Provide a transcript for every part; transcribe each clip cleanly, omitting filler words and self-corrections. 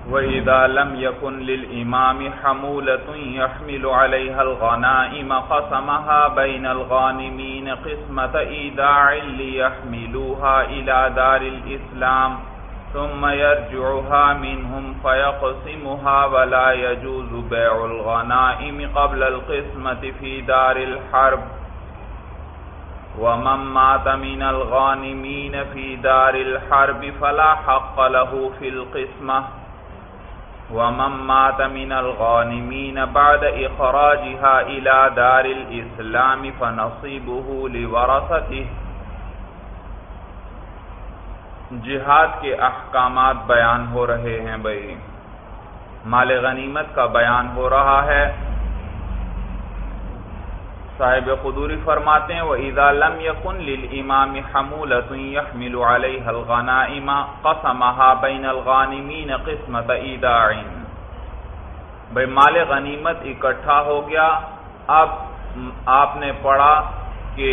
وَإِذَا لَمْ يَكُنْ لِلْإِمَامِ حَمُولَةٌ يَحْمِلُ عَلَيْهَا الْغَنَائِمَ قَسَمَهَا بَيْنَ الْغَانِمِينَ قِسْمَةَ إِيدَاعٍ لِيَحْمِلُوهَا إِلَى دَارِ الْإِسْلَامِ ثُمَّ يَرْجِعُهَا مِنْهُمْ فَيَقْسِمُهَا وَلَا يَجُوزُ بَيْعُ الْغَنَائِمِ قَبْلَ الْقِسْمَةِ فِي دَارِ الْحَرْبِ وَمَنْ مَاتَ مِنَ الْغَانِمِينَ فِي دَارِ الْحَرْبِ فَلَا حَقَّ لَهُ فِي الْقِسْمَةِ وَمَنْ مَاتَ مِنَ الْغَانِمِينَ بَعْدَ إِخْرَاجِهَا إِلَى دَارِ الْإِسْلَامِ فَنَصِيبُهُ لِوَرَثَتِهِ۔ جہاد کے احکامات بیان ہو رہے ہیں بھائی، مال غنیمت کا بیان ہو رہا ہے۔ صاحب قدوری فرماتے ہیں وَإِذَا لَمْ يَكُنْ لِلْإِمَامِ حَمُولَةٌ يَحْمِلُ عَلَيْهَا الْغَنَائِمَ قَسَمَهَا بَيْنَ الْغَانِمِينَ قِسْمَةَ إِيدَاعٍ۔ بھئی مال غنیمت اکٹھا ہو گیا، اب آپ نے پڑھا کہ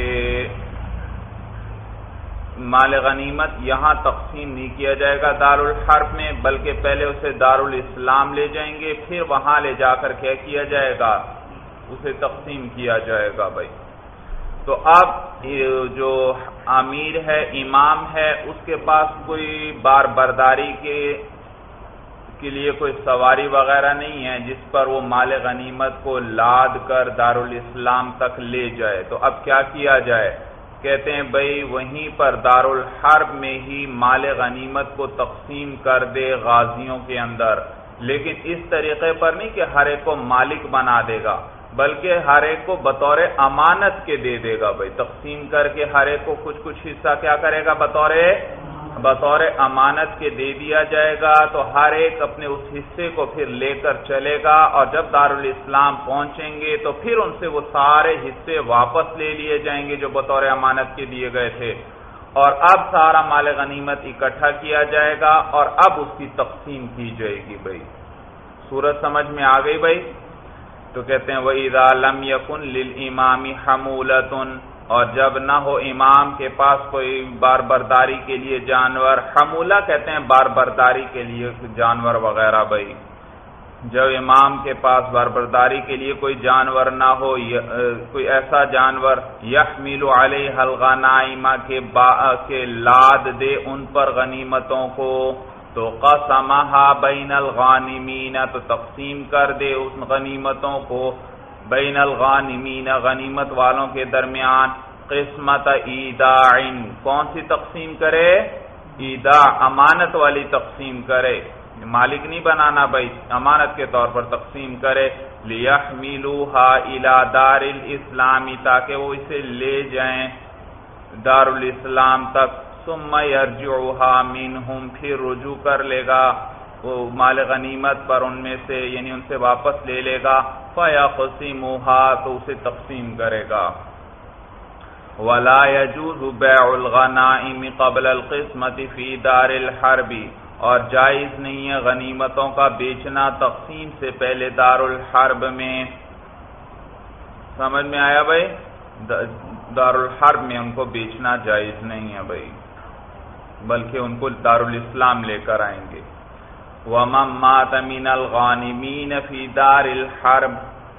مال غنیمت یہاں تقسیم نہیں کیا جائے گا دارالحرب میں، بلکہ پہلے اسے دارالاسلام لے جائیں گے، پھر وہاں لے جا کر کیا کیا جائے گا، اسے تقسیم کیا جائے گا بھائی۔ تو اب جو امیر ہے، امام ہے، اس کے پاس کوئی بار برداری کے لیے کوئی سواری وغیرہ نہیں ہے جس پر وہ مال غنیمت کو لاد کر دارالاسلام تک لے جائے، تو اب کیا کیا جائے؟ کہتے ہیں بھئی وہیں پر دارالحرب میں ہی مال غنیمت کو تقسیم کر دے غازیوں کے اندر، لیکن اس طریقے پر نہیں کہ ہر ایک کو مالک بنا دے گا، بلکہ ہر ایک کو بطور امانت کے دے دے گا بھئی، تقسیم کر کے ہر ایک کو کچھ کچھ حصہ کیا کرے گا، بطور امانت کے دے دیا جائے گا، تو ہر ایک اپنے اس حصے کو پھر لے کر چلے گا، اور جب دارالاسلام پہنچیں گے تو پھر ان سے وہ سارے حصے واپس لے لیے جائیں گے جو بطور امانت کے دیے گئے تھے، اور اب سارا مال غنیمت اکٹھا کیا جائے گا اور اب اس کی تقسیم کی جائے گی بھئی۔ صورت سمجھ میں آ گئی بھئی؟ تو کہتے ہیں وَإِذَا لَمْ يَكُنْ لِلْإِمَامِ حَمُولَةٌ، اور جب نہ ہو امام کے پاس کوئی بار برداری کے لیے جانور، حمولہ کہتے ہیں بار برداری کے لیے جانور وغیرہ بھائی، جب امام کے پاس بار برداری کے لیے کوئی جانور نہ ہو، کوئی ایسا جانور یحمل علیہ الغنائم کے لاد دے ان پر غنیمتوں کو، تو قسمہا بین الغانمین، تو تقسیم کر دے اس غنیمتوں کو بین الغانمین، غنیمت والوں کے درمیان، قسمت ایداع، کون سی تقسیم کرے؟ ایداع، امانت والی تقسیم کرے، مالک نہیں بنانا بھائی، امانت کے طور پر تقسیم کرے، لیحملوها الی دار الاسلام، تاکہ وہ اسے لے جائیں دارالاسلام تک، ثم یرجعها منہم، پھر رجوع کر لے گا وہ مال غنیمت پر ان میں سے، یعنی ان سے واپس لے لے گا، فیقسمها، تو اسے تقسیم کرے گا۔ ولا يجوز بيع الغنائم قبل القسمة في دار الحرب، اور جائز نہیں ہے غنیمتوں کا بیچنا تقسیم سے پہلے دارالحرب میں۔ سمجھ میں آیا بھائی؟ دارالحرب میں ان کو بیچنا جائز نہیں ہے بھائی، بلکہ ان کو دارالاسلام لے کر آئیں گے۔ وَمَن مَّاتَ مِنَ الْغَانِمِينَ فِي دَارِ الْحَرْبِ،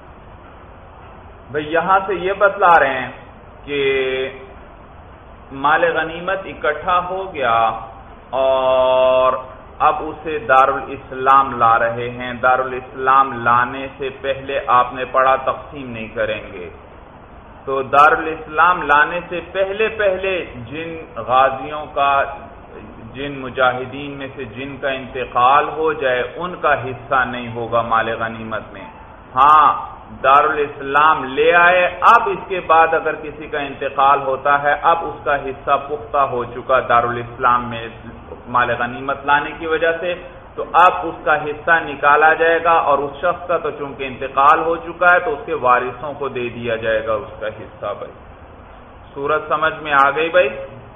بھئی یہاں سے یہ بتلا رہے ہیں کہ مال غنیمت اکٹھا ہو گیا اور اب اسے دارالاسلام لا رہے ہیں، دارالاسلام لانے سے پہلے آپ نے پڑھا تقسیم نہیں کریں گے، تو دارالاسلام لانے سے پہلے جن غازیوں کا، جن مجاہدین میں سے جن کا انتقال ہو جائے ان کا حصہ نہیں ہوگا مال غنیمت میں۔ ہاں دارالاسلام لے آئے، اب اس کے بعد اگر کسی کا انتقال ہوتا ہے، اب اس کا حصہ پختہ ہو چکا دارالاسلام میں مال غنیمت لانے کی وجہ سے، تو اب اس کا حصہ نکالا جائے گا، اور اس شخص کا تو چونکہ انتقال ہو چکا ہے تو اس کے وارثوں کو دے دیا جائے گا اس کا حصہ بھائی۔ صورت سمجھ میں آ گئی بھائی؟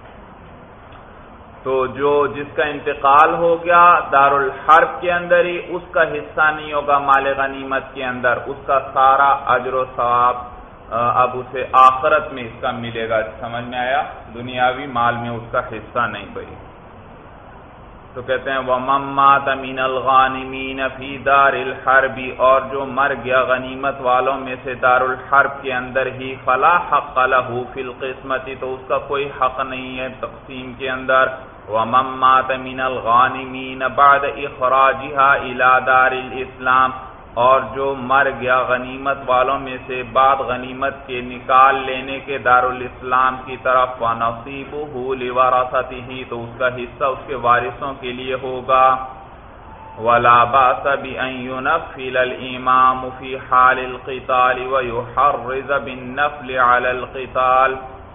تو جس کا انتقال ہو گیا دارالحرب کے اندر ہی، اس کا حصہ نہیں ہوگا مال غنیمت کے اندر، اس کا سارا اجر و ثواب اب اسے آخرت میں اس کا ملے گا۔ سمجھ میں آیا؟ دنیاوی مال میں اس کا حصہ نہیں بھائی۔ تو کہتے ہیں وَمَن مَّاتَ مِنَ الْغَانِمِينَ فِي دَارِ الْحَرْبِ، اور جو مر گیا غنیمت والوں میں سے دار الحرب کے اندر ہی، فَلَا حَقَّ لَهُ فِي الْقِسْمَةِ، تو اس کا کوئی حق نہیں ہے تقسیم کے اندر۔ وَمَن مَّاتَ مِنَ الْغَانِمِينَ بَعْدَ إِخْرَاجِهَا إِلَى دَارِ الْإِسْلَامِ، اور جو مر گیا غنیمت والوں میں سے بعد غنیمت کے نکال لینے کے دارالاسلام کی طرف، وَنَصِيبُهُ لِوَرَثَتِهِ، تو اس کا حصہ اس کے وارثوں کے لیے ہوگا۔ وَلَا بَأْسَ بِأَن يُنَفِّلَ الْإِمَامُ فِي حَالِ الْقِتَالِ وَيُحَرِّضَ بِالنَّفْلِ عَلَى الْقِتَالِ،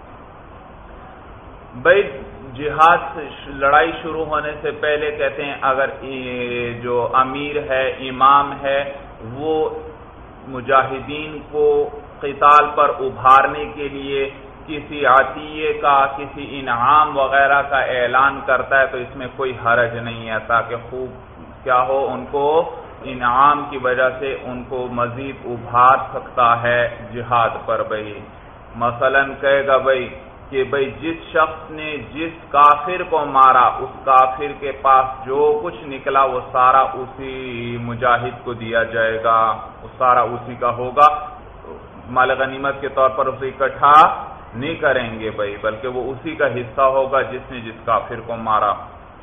بھئی جہاد لڑائی شروع ہونے سے پہلے کہتے ہیں اگر جو امیر ہے، امام ہے، وہ مجاہدین کو قتال پر ابھارنے کے لیے کسی عطیے کا، کسی انعام وغیرہ کا اعلان کرتا ہے تو اس میں کوئی حرج نہیں ہے، تاکہ خوب کیا ہو، ان کو انعام کی وجہ سے ان کو مزید ابھار سکتا ہے جہاد پر۔ بھئی مثلا کہے گا بھئی کہ بھئی جس شخص نے جس کافر کو مارا، اس کافر کے پاس جو کچھ نکلا وہ سارا اسی مجاہد کو دیا جائے گا، وہ سارا اسی کا ہوگا، مال غنیمت کے طور پر اسے اکٹھا نہیں کریں گے بھئی، بلکہ وہ اسی کا حصہ ہوگا جس نے جس کافر کو مارا۔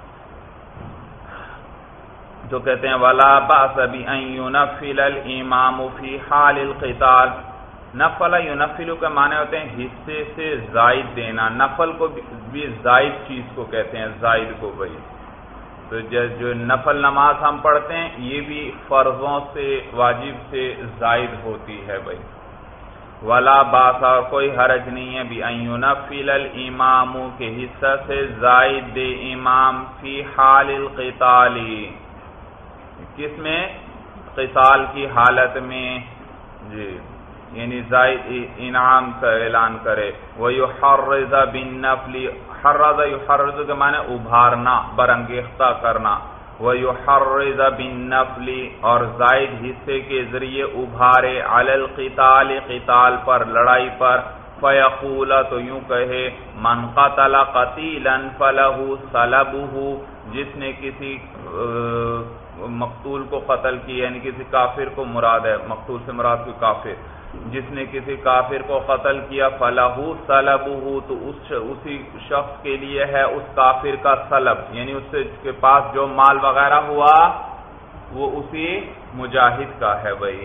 جو کہتے ہیں وَلَا بَأْسَ بِأَن يُنَفِّلَ الْإِمَامُ فِي حَالِ الْقِتَالِ، نفل ینفل کے معنی ہوتے ہیں حصے سے زائد دینا، نفل کو بھی زائد چیز کو کہتے ہیں، زائد کو بھئی۔ تو جو نفل نماز ہم پڑھتے ہیں یہ بھی فرضوں سے، واجب سے زائد ہوتی ہے بھئی۔ ولا باس، اور کوئی حرج نہیں ہے بِأَن يُنَفِّلَ الْإِمَامُ کے حصہ سے زائد دے امام، فی حال القتال، کس میں؟ قتال کی حالت میں، جی، یعنی زائد انعام کا اعلان کرے۔ وَيُحَرِّضَ بِالنَّفْلِ، حرض یحرض کے معنی ابھارنا، برانگیختہ کرنا۔ وَيُحَرِّضَ بِالنَّفْلِ، اور زائد حصے کے ذریعے ابھارے، عَلَى الْقِتَالِ، قتال پر، لڑائی پر۔ فَيَقُولَ، تو یوں کہے، مَنْ قَتَلَ قَتِيلًا فَلَهُ صَلَبُهُ، جس نے کسی مقتول کو قتل کیا، یعنی کسی کافر کو مراد ہے، مقتول سے مراد کوئی کافر، جس نے کسی کافر کو قتل کیا، فَلَهُ صَلَبُهُ، تو اسی شخص کے لیے ہے اس کافر کا صلب، یعنی اس کے پاس جو مال وغیرہ ہوا وہ اسی مجاہد کا ہے بھائی۔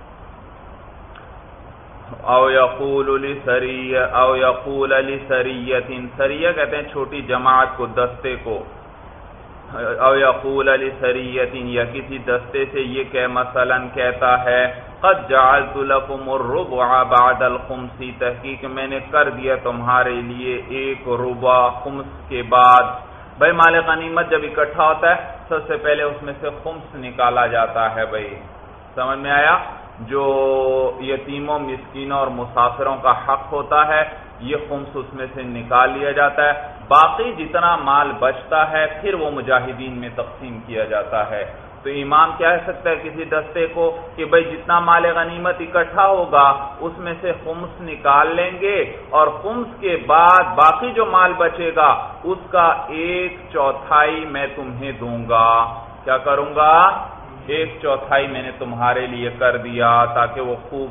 او یقول لسریۃ، سریہ کہتے ہیں چھوٹی جماعت کو، دستے کو۔ او یقول لسریۃ، یا کسی دستے سے یہ کہ مثلا کہتا ہے، قد جعلت لکم الربع بعد الخمس، تحقیق میں نے کر دیا تمہارے لیے ایک ربع خمس کے بعد۔ بھائی مال غنیمت جب اکٹھا ہوتا ہے سب سے پہلے اس میں سے خمس نکالا جاتا ہے بھائی، سمجھ میں آیا؟ جو یتیموں، مسکینوں اور مسافروں کا حق ہوتا ہے یہ خمس اس میں سے نکال لیا جاتا ہے، باقی جتنا مال بچتا ہے پھر وہ مجاہدین میں تقسیم کیا جاتا ہے۔ تو امام کیا کہہ سکتا ہے کسی دستے کو کہ بھئی جتنا مال غنیمت اکٹھا ہوگا اس میں سے خمس نکال لیں گے، اور خمس کے بعد باقی جو مال بچے گا اس کا 1/4 میں تمہیں دوں گا۔ کیا کروں گا؟ 1/4 میں نے تمہارے لیے کر دیا، تاکہ وہ خوب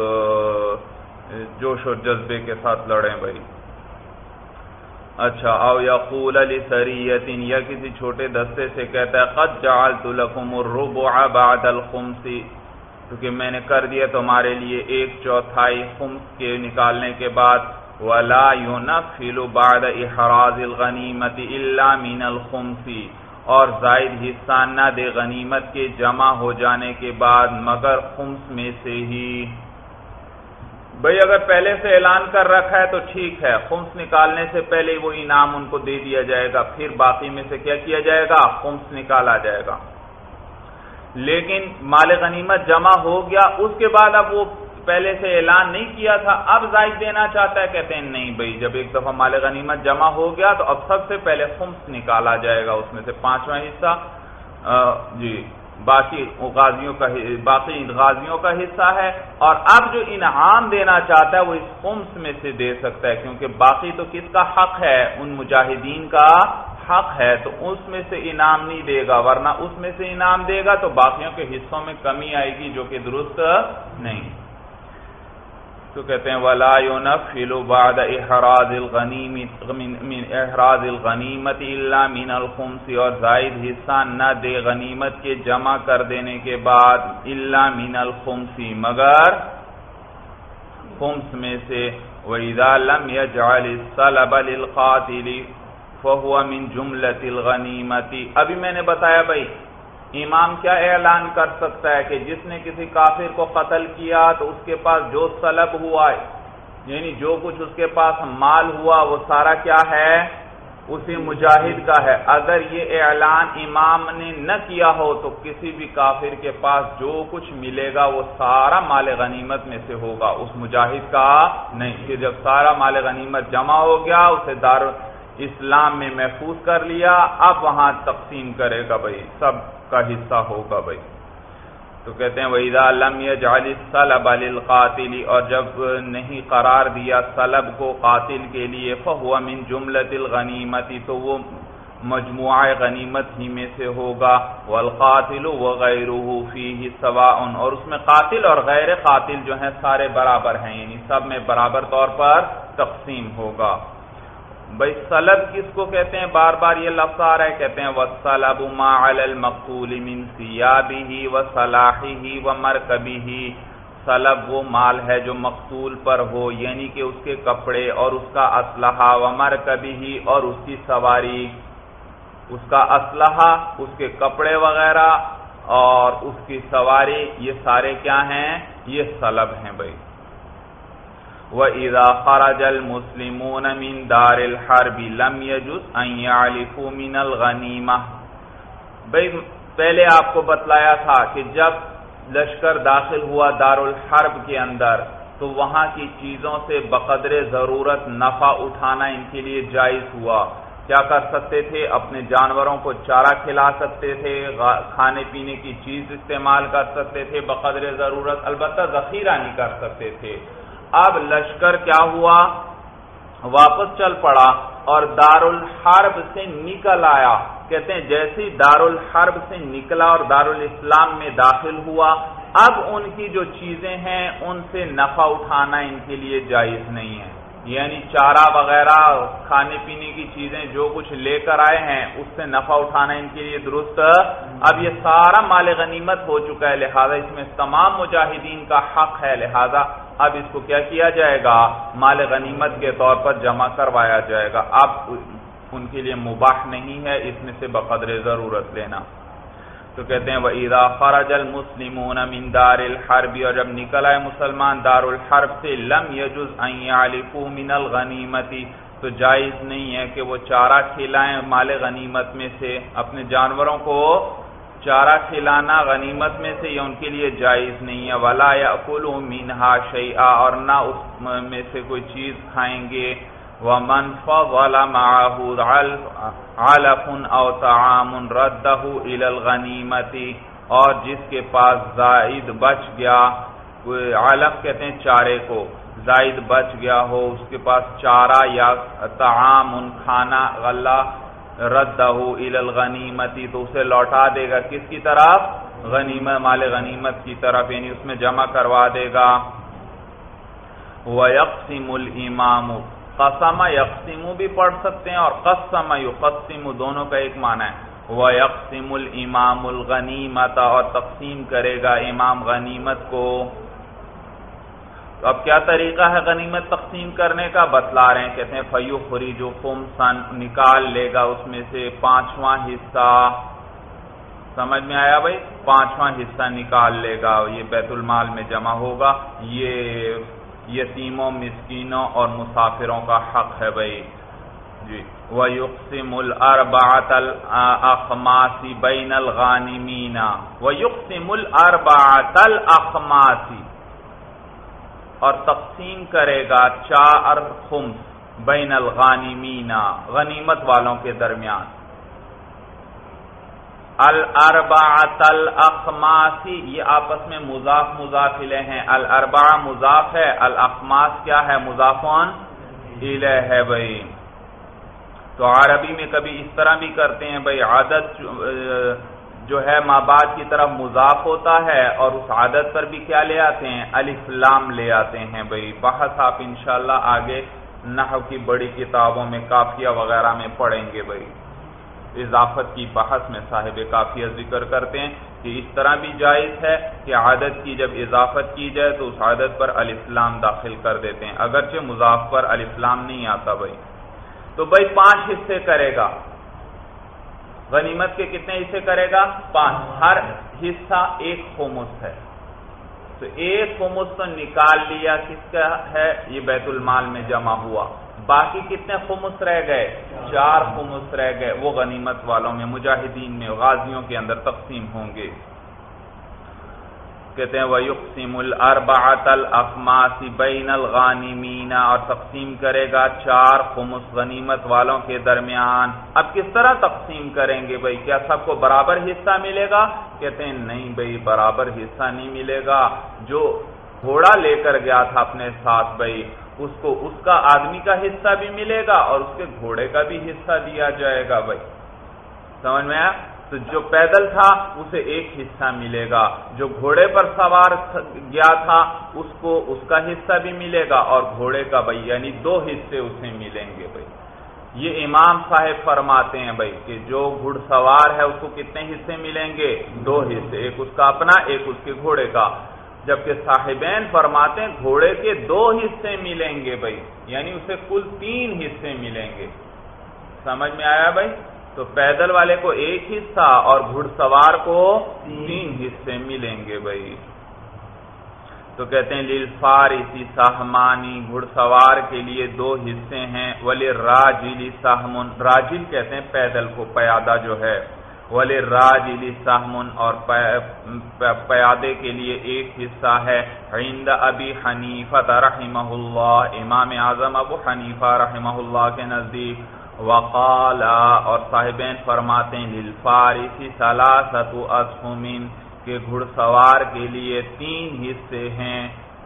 جوش و جذبے کے ساتھ لڑیں بھائی۔ اچھا، او یقول لسریۃ، یا کسی چھوٹے دستے سے کہتا ہے، قد جعلت لکم الربع بعد الخمس، کیونکہ میں نے کر دیا تمہارے لیے 1/4 خمس کے نکالنے کے بعد۔ ولا ينفل بعد احراز الغنیمت الا من الخمس، اور زائد حصہ نہ دے غنیمت کے جمع ہو جانے کے بعد مگر خمس میں سے ہی۔ بھئی اگر پہلے سے اعلان کر رکھا ہے تو ٹھیک ہے، خمس نکالنے سے پہلے وہ انعام ان کو دے دیا جائے گا، پھر باقی میں سے کیا کیا جائے گا؟ خمس نکالا جائے گا۔ لیکن مال غنیمت جمع ہو گیا، اس کے بعد اب وہ پہلے سے اعلان نہیں کیا تھا، اب زائد دینا چاہتا ہے، کہتے ہیں نہیں بھئی، جب ایک دفعہ مال غنیمت جمع ہو گیا تو اب سب سے پہلے خمس نکالا جائے گا، اس میں سے 5واں حصہ جی باقی غازیوں کا حصہ ہے، اور اب جو انعام دینا چاہتا ہے وہ اس خمس میں سے دے سکتا ہے، کیونکہ باقی تو کس کا حق ہے؟ ان مجاہدین کا حق ہے تو اس میں سے انعام نہیں دے گا، ورنہ اس میں سے انعام دے گا تو باقیوں کے حصوں میں کمی آئے گی جو کہ درست نہیں۔ تو کہتے ہیں وَلَا يُنَفِّلُ بَعْدَ إِحْرَازِ الْغَنِيمَةِ إِلَّا مِنَ الْخُمْسِ، اور زائد حصہ نہ دے غنیمت کے جمع کر دینے کے بعد، إِلَّا مِنَ الْخُمْسِ مگر خمس میں سے، وَإِذَا لَمْ يَجْعَلِ السَّلَبَ لِلْقَاتِلِ فَهُوَ مِنْ جُمْلَةِ الْغَنِيمَةِ۔ ابھی میں نے بتایا بھائی امام کیا اعلان کر سکتا ہے کہ جس نے کسی کافر کو قتل کیا تو اس کے پاس جو سلب ہوا ہے، یعنی جو کچھ اس کے پاس مال ہوا وہ سارا کیا ہے، اسی مجاہد کا ہے۔ اگر یہ اعلان امام نے نہ کیا ہو تو کسی بھی کافر کے پاس جو کچھ ملے گا وہ سارا مال غنیمت میں سے ہوگا، اس مجاہد کا نہیں۔ پھر جب سارا مال غنیمت جمع ہو گیا، اسے دار اسلام میں محفوظ کر لیا، اب وہاں تقسیم کرے گا بھائی، سب کا حصہ ہوگا بھائی۔ تو کہتے ہیں وَإِذَا لَمْ يَجْعَلِ السَّلَبَ لِلْقَاتِلِ، اور جب نہیں قرار دیا سلب کو قاتل کے لیے، فَهُوَ مِنْ جُمْلَةِ الْغَنِيمَةِ، تو وہ مجموعہ غنیمت ہی میں سے ہوگا، وَالْقَاتِلُ وَغَيْرُهُ فِيهِ سَوَاءٌ، اور اس میں قاتل اور غیر قاتل جو ہیں سارے برابر ہیں، یعنی سب میں برابر طور پر تقسیم ہوگا۔ بھائی سلب کس کو کہتے ہیں؟ بار بار یہ لفظ آ رہا ہے، کہتے ہیں وَالسَّلَبُ مَا عَلَى الْمَقْتُولِ مِنْ ثِيَابِهِ وَصَلَاحِهِ وَمَرْكَبِهِ، سلب وہ مال ہے جو مقتول پر ہو، یعنی کہ اس کے کپڑے اور اس کا اسلحہ، وَمَرْكَبِهِ، اور اس کی سواری، اس کا اسلحہ، اس کے کپڑے وغیرہ اور اس کی سواری، یہ سارے کیا ہیں؟ یہ سلب ہیں بھائی۔ وَإِذَا خَرَجَ الْمُسْلِمُونَ مِنْ دَارِ الْحَرْبِ لَمْ يَجُزْ أَنْ يَعْلِفُوا مِنَ الْغَنِيمَةِ، بھائی پہلے آپ کو بتلایا تھا کہ جب لشکر داخل ہوا دار الحرب کے اندر تو وہاں کی چیزوں سے بقدر ضرورت نفع اٹھانا ان کے لیے جائز ہوا۔ کیا کر سکتے تھے؟ اپنے جانوروں کو چارہ کھلا سکتے تھے، کھانے پینے کی چیز استعمال کر سکتے تھے بقدر ضرورت، البتہ ذخیرہ نہیں کر سکتے تھے۔ اب لشکر کیا ہوا؟ واپس چل پڑا اور دار الحرب سے نکل آیا۔ کہتے ہیں جیسے دار الحرب سے نکلا اور دار الاسلام میں داخل ہوا، اب ان کی جو چیزیں ہیں ان سے نفع اٹھانا ان کے لیے جائز نہیں ہے، یعنی چارہ وغیرہ کھانے پینے کی چیزیں جو کچھ لے کر آئے ہیں اس سے نفع اٹھانا ان کے لیے درست۔ اب یہ سارا مال غنیمت ہو چکا ہے، لہذا اس میں تمام مجاہدین کا حق ہے، لہذا اب اس کو کیا کیا جائے گا؟ مال غنیمت کے طور پر جمع کروایا جائے گا۔ اب ان کے لیے مباح نہیں ہے اس میں سے بقدر ضرورت لینا۔ تو کہتے ہیں وَإِذَا خَرَجَ الْمُسْلِمُونَ مِنْ دَارِ الْحَرْبِ، اور جب نکل آئے مسلمان دار الحرب سے، لَمْ يَجُزْ أَنْ يَعْلِفُوا مِنَ الْغَنِيمَةِ، تو جائز نہیں ہے کہ وہ چارہ کھلائیں مال غنیمت میں سے، اپنے جانوروں کو چارہ کھلانا غنیمت میں سے یہ ان کے لیے جائز نہیں ہے۔ وَلَا يَأْكُلُوا مِنْهَا شَيْئًا، اور نہ اس میں سے کوئی چیز کھائیں گے۔ وَمَنْ فَضَلَ مَعَهُ عَلَفٌ أَوْ طَعَامٌ رَدَّهُ إِلَى الْغَنِيمَةِ، اور جس کے پاس زائد بچ گیا، علف کہتے ہیں چارے کو، زائد بچ گیا ہو اس کے پاس چارہ یا طعام کھانا غلہ، رَدَّهُ إِلَى الْغَنِيمَةِ، تو اسے لوٹا دے گا کس کی طرف؟ غنیمت، مال غنیمت کی طرف، یعنی اس میں جمع کروا دے گا۔ وَيَقْسِمُ الْإِمَامُ، قسم یقسم بھی پڑھ سکتے ہیں اور قسم یقسم دونوں کا ایک معنی ہے۔ وَيَقْسِمُ الْإِمَامُ الْغَنِيمَةَ، اور تقسیم کرے گا امام غنیمت کو۔ تو اب کیا طریقہ ہے غنیمت تقسیم کرنے کا؟ بتلا رہے ہیں، کہتے ہیں فَيُخْرِجُ خُمْسًا، نکال لے گا اس میں سے پانچواں حصہ۔ سمجھ میں آیا بھائی؟ پانچواں حصہ نکال لے گا، یہ بیت المال میں جمع ہوگا، یہ یتیموں، مسکینوں اور مسافروں کا حق ہے بھائی جی۔ وَيُقْسِمُ الْأَرْبَعَةَ الْأَخْمَاسِ بَيْنَ الْغَانِمِينَ، وَيُقْسِمُ الْأَرْبَعَةَ الْأَخْمَاسِ، اور تقسیم کرے گا 4 خمس بین الغانمین، غنیمت والوں کے درمیان۔ الاربعۃ الاخماس، یہ آپس میں مضاف مضاف الیہ ہیں، الاربعہ مضاف ہے، الاخماس کیا ہے؟ مضافون الیہ ہے بھائی۔ تو عربی میں کبھی اس طرح بھی کرتے ہیں بھائی عادت جو ہے ما بعد کی طرف مضاف ہوتا ہے اور اس عادت پر بھی کیا لے آتے ہیں الف لام لے آتے ہیں بھائی بحث آپ انشاءاللہ آگے نحو کی بڑی کتابوں میں کافیہ وغیرہ میں پڑھیں گے بھائی اضافت کی بحث میں صاحب کافیہ ذکر کرتے ہیں کہ اس طرح بھی جائز ہے کہ عادت کی جب اضافت کی جائے تو اس عادت پر الف لام داخل کر دیتے ہیں اگرچہ مضاف پر الف لام نہیں آتا بھائی تو بھائی 5 حصے کرے گا غنیمت کے کتنے حصے کرے گا 5 ہر حصہ 1 خمس ہے تو 1 خمس تو نکال لیا کس کا ہے یہ بیت المال میں جمع ہوا باقی کتنے خمس رہ گئے 4 خمس رہ گئے وہ غنیمت والوں میں مجاہدین میں غازیوں کے اندر تقسیم ہوں گے کہتے ہیں وَيُقْسِمُ الْأَرْبَعَةَ الْأَخْمَاسِ بَيْنَ الْغَانِمِينَ اور تقسیم کرے گا 4 خمس غنیمت والوں کے درمیان اب کس طرح تقسیم کریں گے بھائی کیا سب کو برابر حصہ ملے گا کہتے ہیں نہیں بھائی برابر حصہ نہیں ملے گا جو گھوڑا لے کر گیا تھا اپنے ساتھ بھائی اس کو اس کا آدمی کا حصہ بھی ملے گا اور اس کے گھوڑے کا بھی حصہ دیا جائے گا بھائی سمجھ میں آیا تو جو پیدل تھا اسے 1 حصہ ملے گا جو گھوڑے پر سوار گیا تھا اس کو اس کا حصہ بھی ملے گا اور گھوڑے کا بھائی یعنی 2 حصے اسے ملیں گے بھائی یہ امام صاحب فرماتے ہیں بھائی کہ جو گھڑ سوار ہے اس کو کتنے حصے ملیں گے 2 حصے 1 اس کا اپنا 1 اس کے گھوڑے کا جبکہ صاحبین فرماتے ہیں گھوڑے کے 2 حصے ملیں گے بھائی یعنی اسے کل 3 حصے ملیں گے سمجھ میں آیا بھائی تو پیدل والے کو 1 حصہ اور گھڑ سوار کو 3 حصے ملیں گے بھائی تو کہتے ہیں للفارسی سہمانی گھڑ سوار کے لیے 2 حصے ہیں وللراجل سہم راجل کہتے ہیں پیدل کو پیادہ جو ہے وللراجل سہم اور پیادے کے لیے 1 حصہ ہے عند ابی حنیفہ رحمہ اللہ امام اعظم ابو حنیفہ رحمہ اللہ کے نزدیک وقال اور صاحبین فرماتے ہیں للفارسی 3 اسهم کہ گھڑ سوار کے لیے 3 حصے ہیں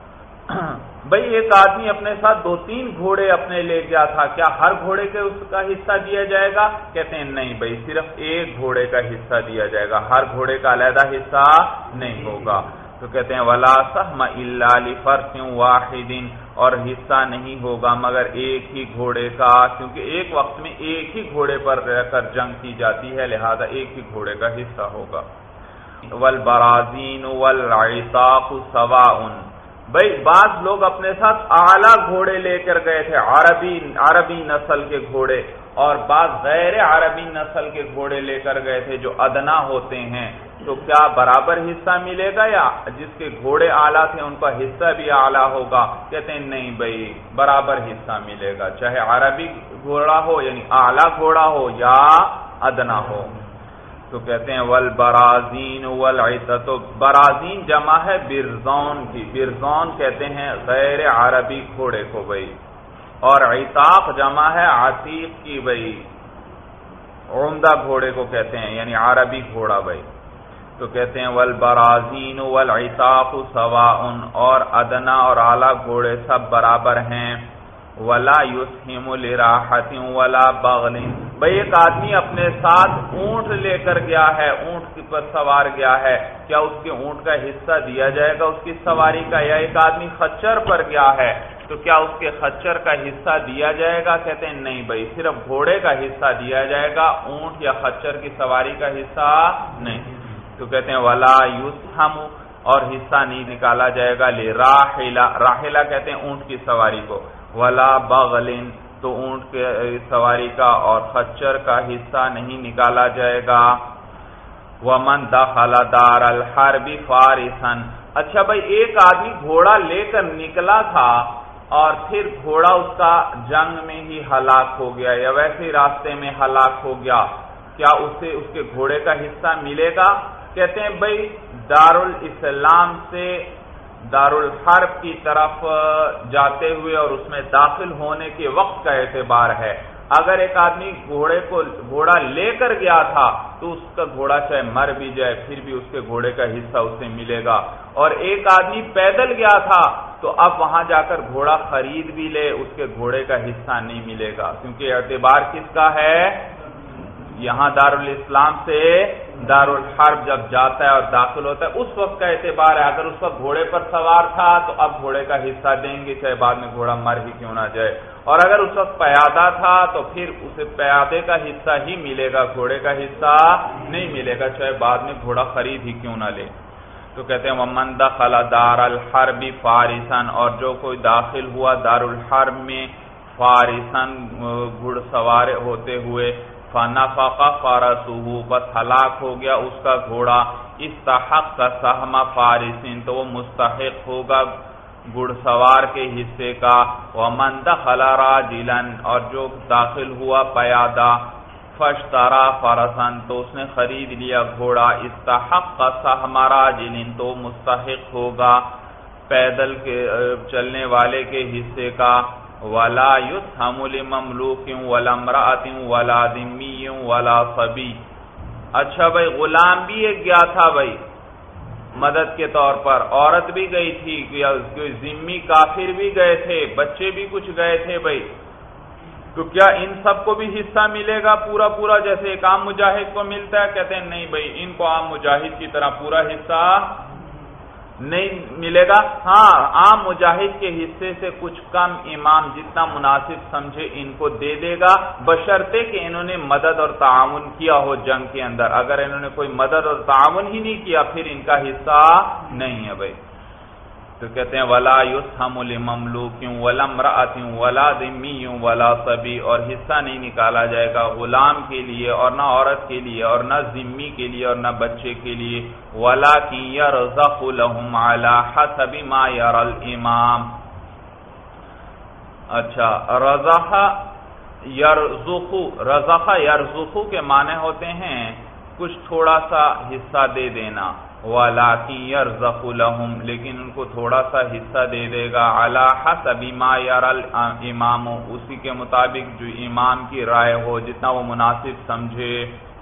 بھئی ایک آدمی اپنے ساتھ 2-3 گھوڑے اپنے لے گیا تھا کیا ہر گھوڑے کے اس کا حصہ دیا جائے گا کہتے ہیں نہیں بھئی صرف 1 گھوڑے کا حصہ دیا جائے گا ہر گھوڑے کا علیحدہ حصہ نہیں ہوگا تو کہتے ہیں ولا سہم الا لفرس واحد اور حصہ نہیں ہوگا مگر 1 ہی گھوڑے کا کیونکہ ایک وقت میں 1 ہی گھوڑے پر رہ کر جنگ کی جاتی ہے لہذا 1 ہی گھوڑے کا حصہ ہوگا والبرازین والعتاق سواء بھئی بعض لوگ اپنے ساتھ اعلیٰ گھوڑے لے کر گئے تھے عربی نسل کے گھوڑے اور بعض غیر عربی نسل کے گھوڑے لے کر گئے تھے جو ادنا ہوتے ہیں تو کیا برابر حصہ ملے گا یا جس کے گھوڑے اعلیٰ تھے ان کا حصہ بھی اعلیٰ ہوگا کہتے ہیں نہیں بھئی برابر حصہ ملے گا چاہے عربی گھوڑا ہو یعنی اعلیٰ گھوڑا ہو یا ادنا ہو تو کہتے ہیں والبرازین والعتاق برازین جمع ہے برزون کی برزون کہتے ہیں غیر عربی گھوڑے کو بھئی اور عتاق جمع ہے عتیق کی بھئی عمدہ گھوڑے کو کہتے ہیں یعنی عربی گھوڑا بھئی تو کہتے ہیں والبرازین والعتاق سواء اور ادنا اور اعلیٰ گھوڑے سب برابر ہیں ولا یسہم لراحۃ ولا بغل بھئی ایک آدمی اپنے ساتھ اونٹ لے کر گیا ہے اونٹ پر سوار گیا ہے کیا اس کے اونٹ کا حصہ دیا جائے گا اس کی سواری کا یا ایک آدمی خچر پر گیا ہے تو کیا اس کے خچر کا حصہ دیا جائے گا کہتے ہیں نہیں بھئی صرف گھوڑے کا حصہ دیا جائے گا اونٹ یا خچر کی سواری کا حصہ نہیں تو کہتے ہیں ولا یسہم اور حصہ نہیں نکالا جائے گا لراحلہ راحلہ کہتے ہیں اونٹ کی سواری کو ولا بغلن تو اونٹ کے سواری کا اور خچر کا حصہ نہیں نکالا جائے گا ومن دخل دار الحرب فارسا اچھا بھائی ایک آدمی گھوڑا لے کر نکلا تھا اور پھر گھوڑا اس کا جنگ میں ہی ہلاک ہو گیا یا ویسے ہی راستے میں ہلاک ہو گیا کیا اسے اس کے گھوڑے کا حصہ ملے گا کہتے ہیں بھائی دارالاسلام سے دارالحرب کی طرف جاتے ہوئے اور اس میں داخل ہونے کے وقت کا اعتبار ہے اگر ایک آدمی گھوڑا لے کر گیا تھا تو اس کا گھوڑا چاہے مر بھی جائے پھر بھی اس کے گھوڑے کا حصہ اسے ملے گا، اور ایک آدمی پیدل گیا تھا تو اب وہاں جا کر گھوڑا خرید بھی لے اس کے گھوڑے کا حصہ نہیں ملے گا، کیونکہ اعتبار کس کا ہے؟ یہاں دارالاسلام سے دارالحرب جب جاتا ہے اور داخل ہوتا ہے اس وقت کا اعتبار ہے۔ اگر اس وقت گھوڑے پر سوار تھا تو اب گھوڑے کا حصہ دیں گے چاہے بعد میں گھوڑا مر ہی کیوں نہ جائے، اور اگر اس وقت پیادہ تھا تو پھر اسے پیادے کا حصہ ہی ملے گا، گھوڑے کا حصہ نہیں ملے گا چاہے بعد میں گھوڑا خرید ہی کیوں نہ لے۔ تو کہتے ہیں وَمَنْ دَخَلَ دَارَ الْحَرْبِ فَارِسًا، اور جو کوئی داخل ہوا دارالحرب میں فارسن گھڑ سوار ہوتے ہوئے، فَنَفَقَ فَرَسُهُ، بس ہلاک ہو گیا اس کا گھوڑا، استحق سہم فارسن، تو وہ مستحق ہوگا گھڑ سوار کے حصے کا۔ وَمَنْ دَخَلَ رَاجِلًا، اور جو داخل ہوا پیادہ، فَاشْتَرَى فَرَسًا، تو اس نے خرید لیا گھوڑا، استحق سہم راجل، تو مستحق ہوگا پیدل کے چلنے والے کے حصے کا۔ وَلَا يُسْهَمُ لِمَمْلُوكٍ وَلَا امْرَأَةٍ وَلَا ذِمِّيٍّ وَلَا صَبِيٍّ۔ اچھا بھائی، غلام بھی ایک گیا تھا بھائی مدد کے طور پر، عورت بھی گئی تھی، کوئی ذمی کافر بھی گئے تھے، بچے بھی کچھ گئے تھے بھائی، تو کیا ان سب کو بھی حصہ ملے گا پورا جیسے ایک عام مجاہد کو ملتا ہے؟ کہتے ہیں نہیں بھائی، ان کو عام مجاہد کی طرح پورا حصہ نہیں ملے گا، ہاں عام مجاہد کے حصے سے کچھ کم امام جتنا مناسب سمجھے ان کو دے دے گا، بشرطے کہ انہوں نے مدد اور تعاون کیا ہو جنگ کے اندر۔ اگر انہوں نے کوئی مدد اور تعاون ہی نہیں کیا پھر ان کا حصہ نہیں ہے بھائی۔ تو کہتے ہیں وَلَا يُسْهَمُ لِمَمْلُوكٍ وَلَا امْرَأَةٍ وَلَا ذِمِّيٍّ وَلَا صَبِيٍّ، اور حصہ نہیں نکالا جائے گا غلام کے لیے اور نہ عورت کے لیے اور نہ ذمی کے لیے اور نہ بچے کے لیے۔ وَلَكِنْ يَرْزَقُ لَهُمْ عَلَى حَسَبِ مَا يَرَى الْإِمَامُ۔ اچھا، رزق یرزق کے معنی ہوتے ہیں کچھ تھوڑا سا حصہ دے دینا، وَلَكِنْ يَرْزَقُ لَهُمْ، لیکن ان کو تھوڑا سا حصہ دے دے گا، عَلَى حَسَبِ مَا يَرَى الْإِمَامُ، اسی کے مطابق جو امام کی رائے ہو جتنا وہ مناسب سمجھے۔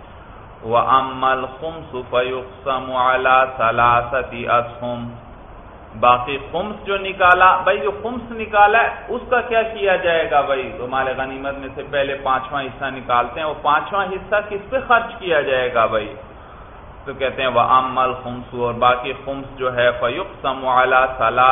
وَأَمَّا الْخُمْسُ فَيُقْسَمُ عَلَى 3 أَسْهُمْ، باقی خمس جو نکالا بھائی، جو خمس نکالا ہے اس کا کیا کیا جائے گا بھائی؟ تو مال غنیمت میں سے پہلے 5واں حصہ نکالتے ہیں، وہ 5واں حصہ کس پہ خرچ کیا جائے گا بھائی؟ تو کہتے ہیں وَأَمَّا الْخُمْسُ، اور باقی خمس جو ہے فَيُقْسَمُ عَلَى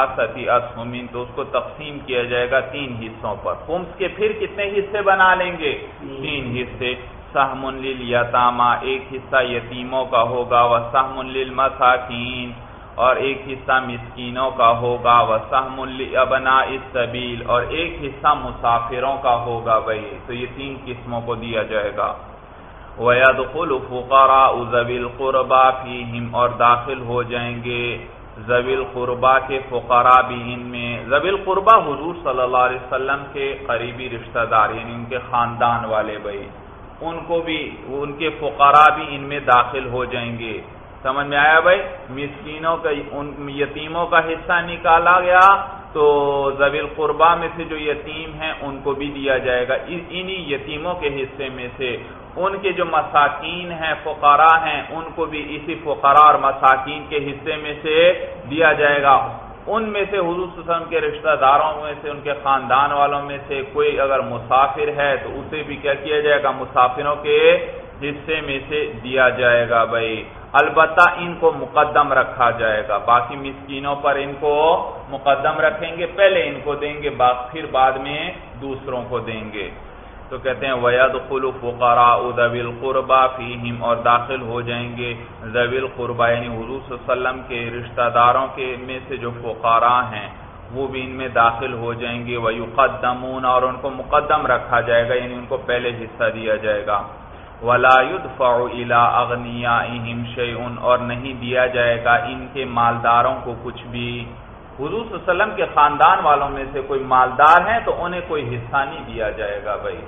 3 أَسْهُمٍ، تو اس کو تقسیم کیا جائے گا 3 حصوں پر۔ خمس کے پھر کتنے حصے بنا لیں گے؟ 3 حصے۔ سہم للیتامى، ایک حصہ یتیموں کا ہوگا، وسہم للمساکین، اور ایک حصہ مسکینوں کا ہوگا، وسہم لابناء السبیل، اور ایک حصہ مسافروں کا ہوگا بھائی۔ تو یہ 3 قسموں کو دیا جائے گا۔ وَيَدْخُلُ فُقَرَاءُ ذَوِي الْقُرْبَى فِيهِمْ، اور داخل ہو جائیں گے ذوی القربا کے فقراء بھی ان میں۔ ذوی القربا حضور صلی اللہ علیہ وسلم کے قریبی رشتہ دار، یعنی ان کے خاندان والے بھائی، ان کو بھی، ان کے فقراء بھی ان میں داخل ہو جائیں گے۔ سمجھ میں آیا بھائی؟ مسکینوں کا، ان یتیموں کا حصہ نکالا گیا تو ذوی القربا میں سے جو یتیم ہیں ان کو بھی دیا جائے گا، انہی یتیموں کے حصے میں سے۔ ان کے جو مساکین ہیں، فقراء ہیں، ان کو بھی اسی فقراء اور مساکین کے حصے میں سے دیا جائے گا۔ ان میں سے حضور صلی اللہ علیہ وسلم کے رشتہ داروں میں سے، ان کے خاندان والوں میں سے کوئی اگر مسافر ہے تو اسے بھی کیا کیا جائے گا؟ مسافروں کے حصے میں سے دیا جائے گا بھائی۔ البتہ ان کو مقدم رکھا جائے گا، باقی مسکینوں پر ان کو مقدم رکھیں گے، پہلے ان کو دیں گے پھر بعد میں دوسروں کو دیں گے۔ تو کہتے ہیں وَيَدْخُلُ فُقَرَاءُ ذَوِي الْقُرْبَى فِيهِمْ، اور داخل ہو جائیں گے ذوی القربا یعنی حضور صلی اللہ علیہ وسلم کے رشتہ داروں کے میں سے جو فقراء ہیں وہ بھی ان میں داخل ہو جائیں گے۔ وَيُقَدَّمُونَ، اور ان کو مقدم رکھا جائے گا، یعنی ان کو پہلے حصہ دیا جائے گا۔ وَلَا يُدْفَعُ إِلَىٰ أَغْنِيَائِهِمْ شَيْءٌ، اور نہیں دیا جائے گا ان کے مالداروں کو کچھ بھی۔ حضور صلی اللہ علیہ وسلم کے خاندان والوں میں سے کوئی مالدار ہیں تو انہیں کوئی حصہ نہیں دیا جائے گا بھائی۔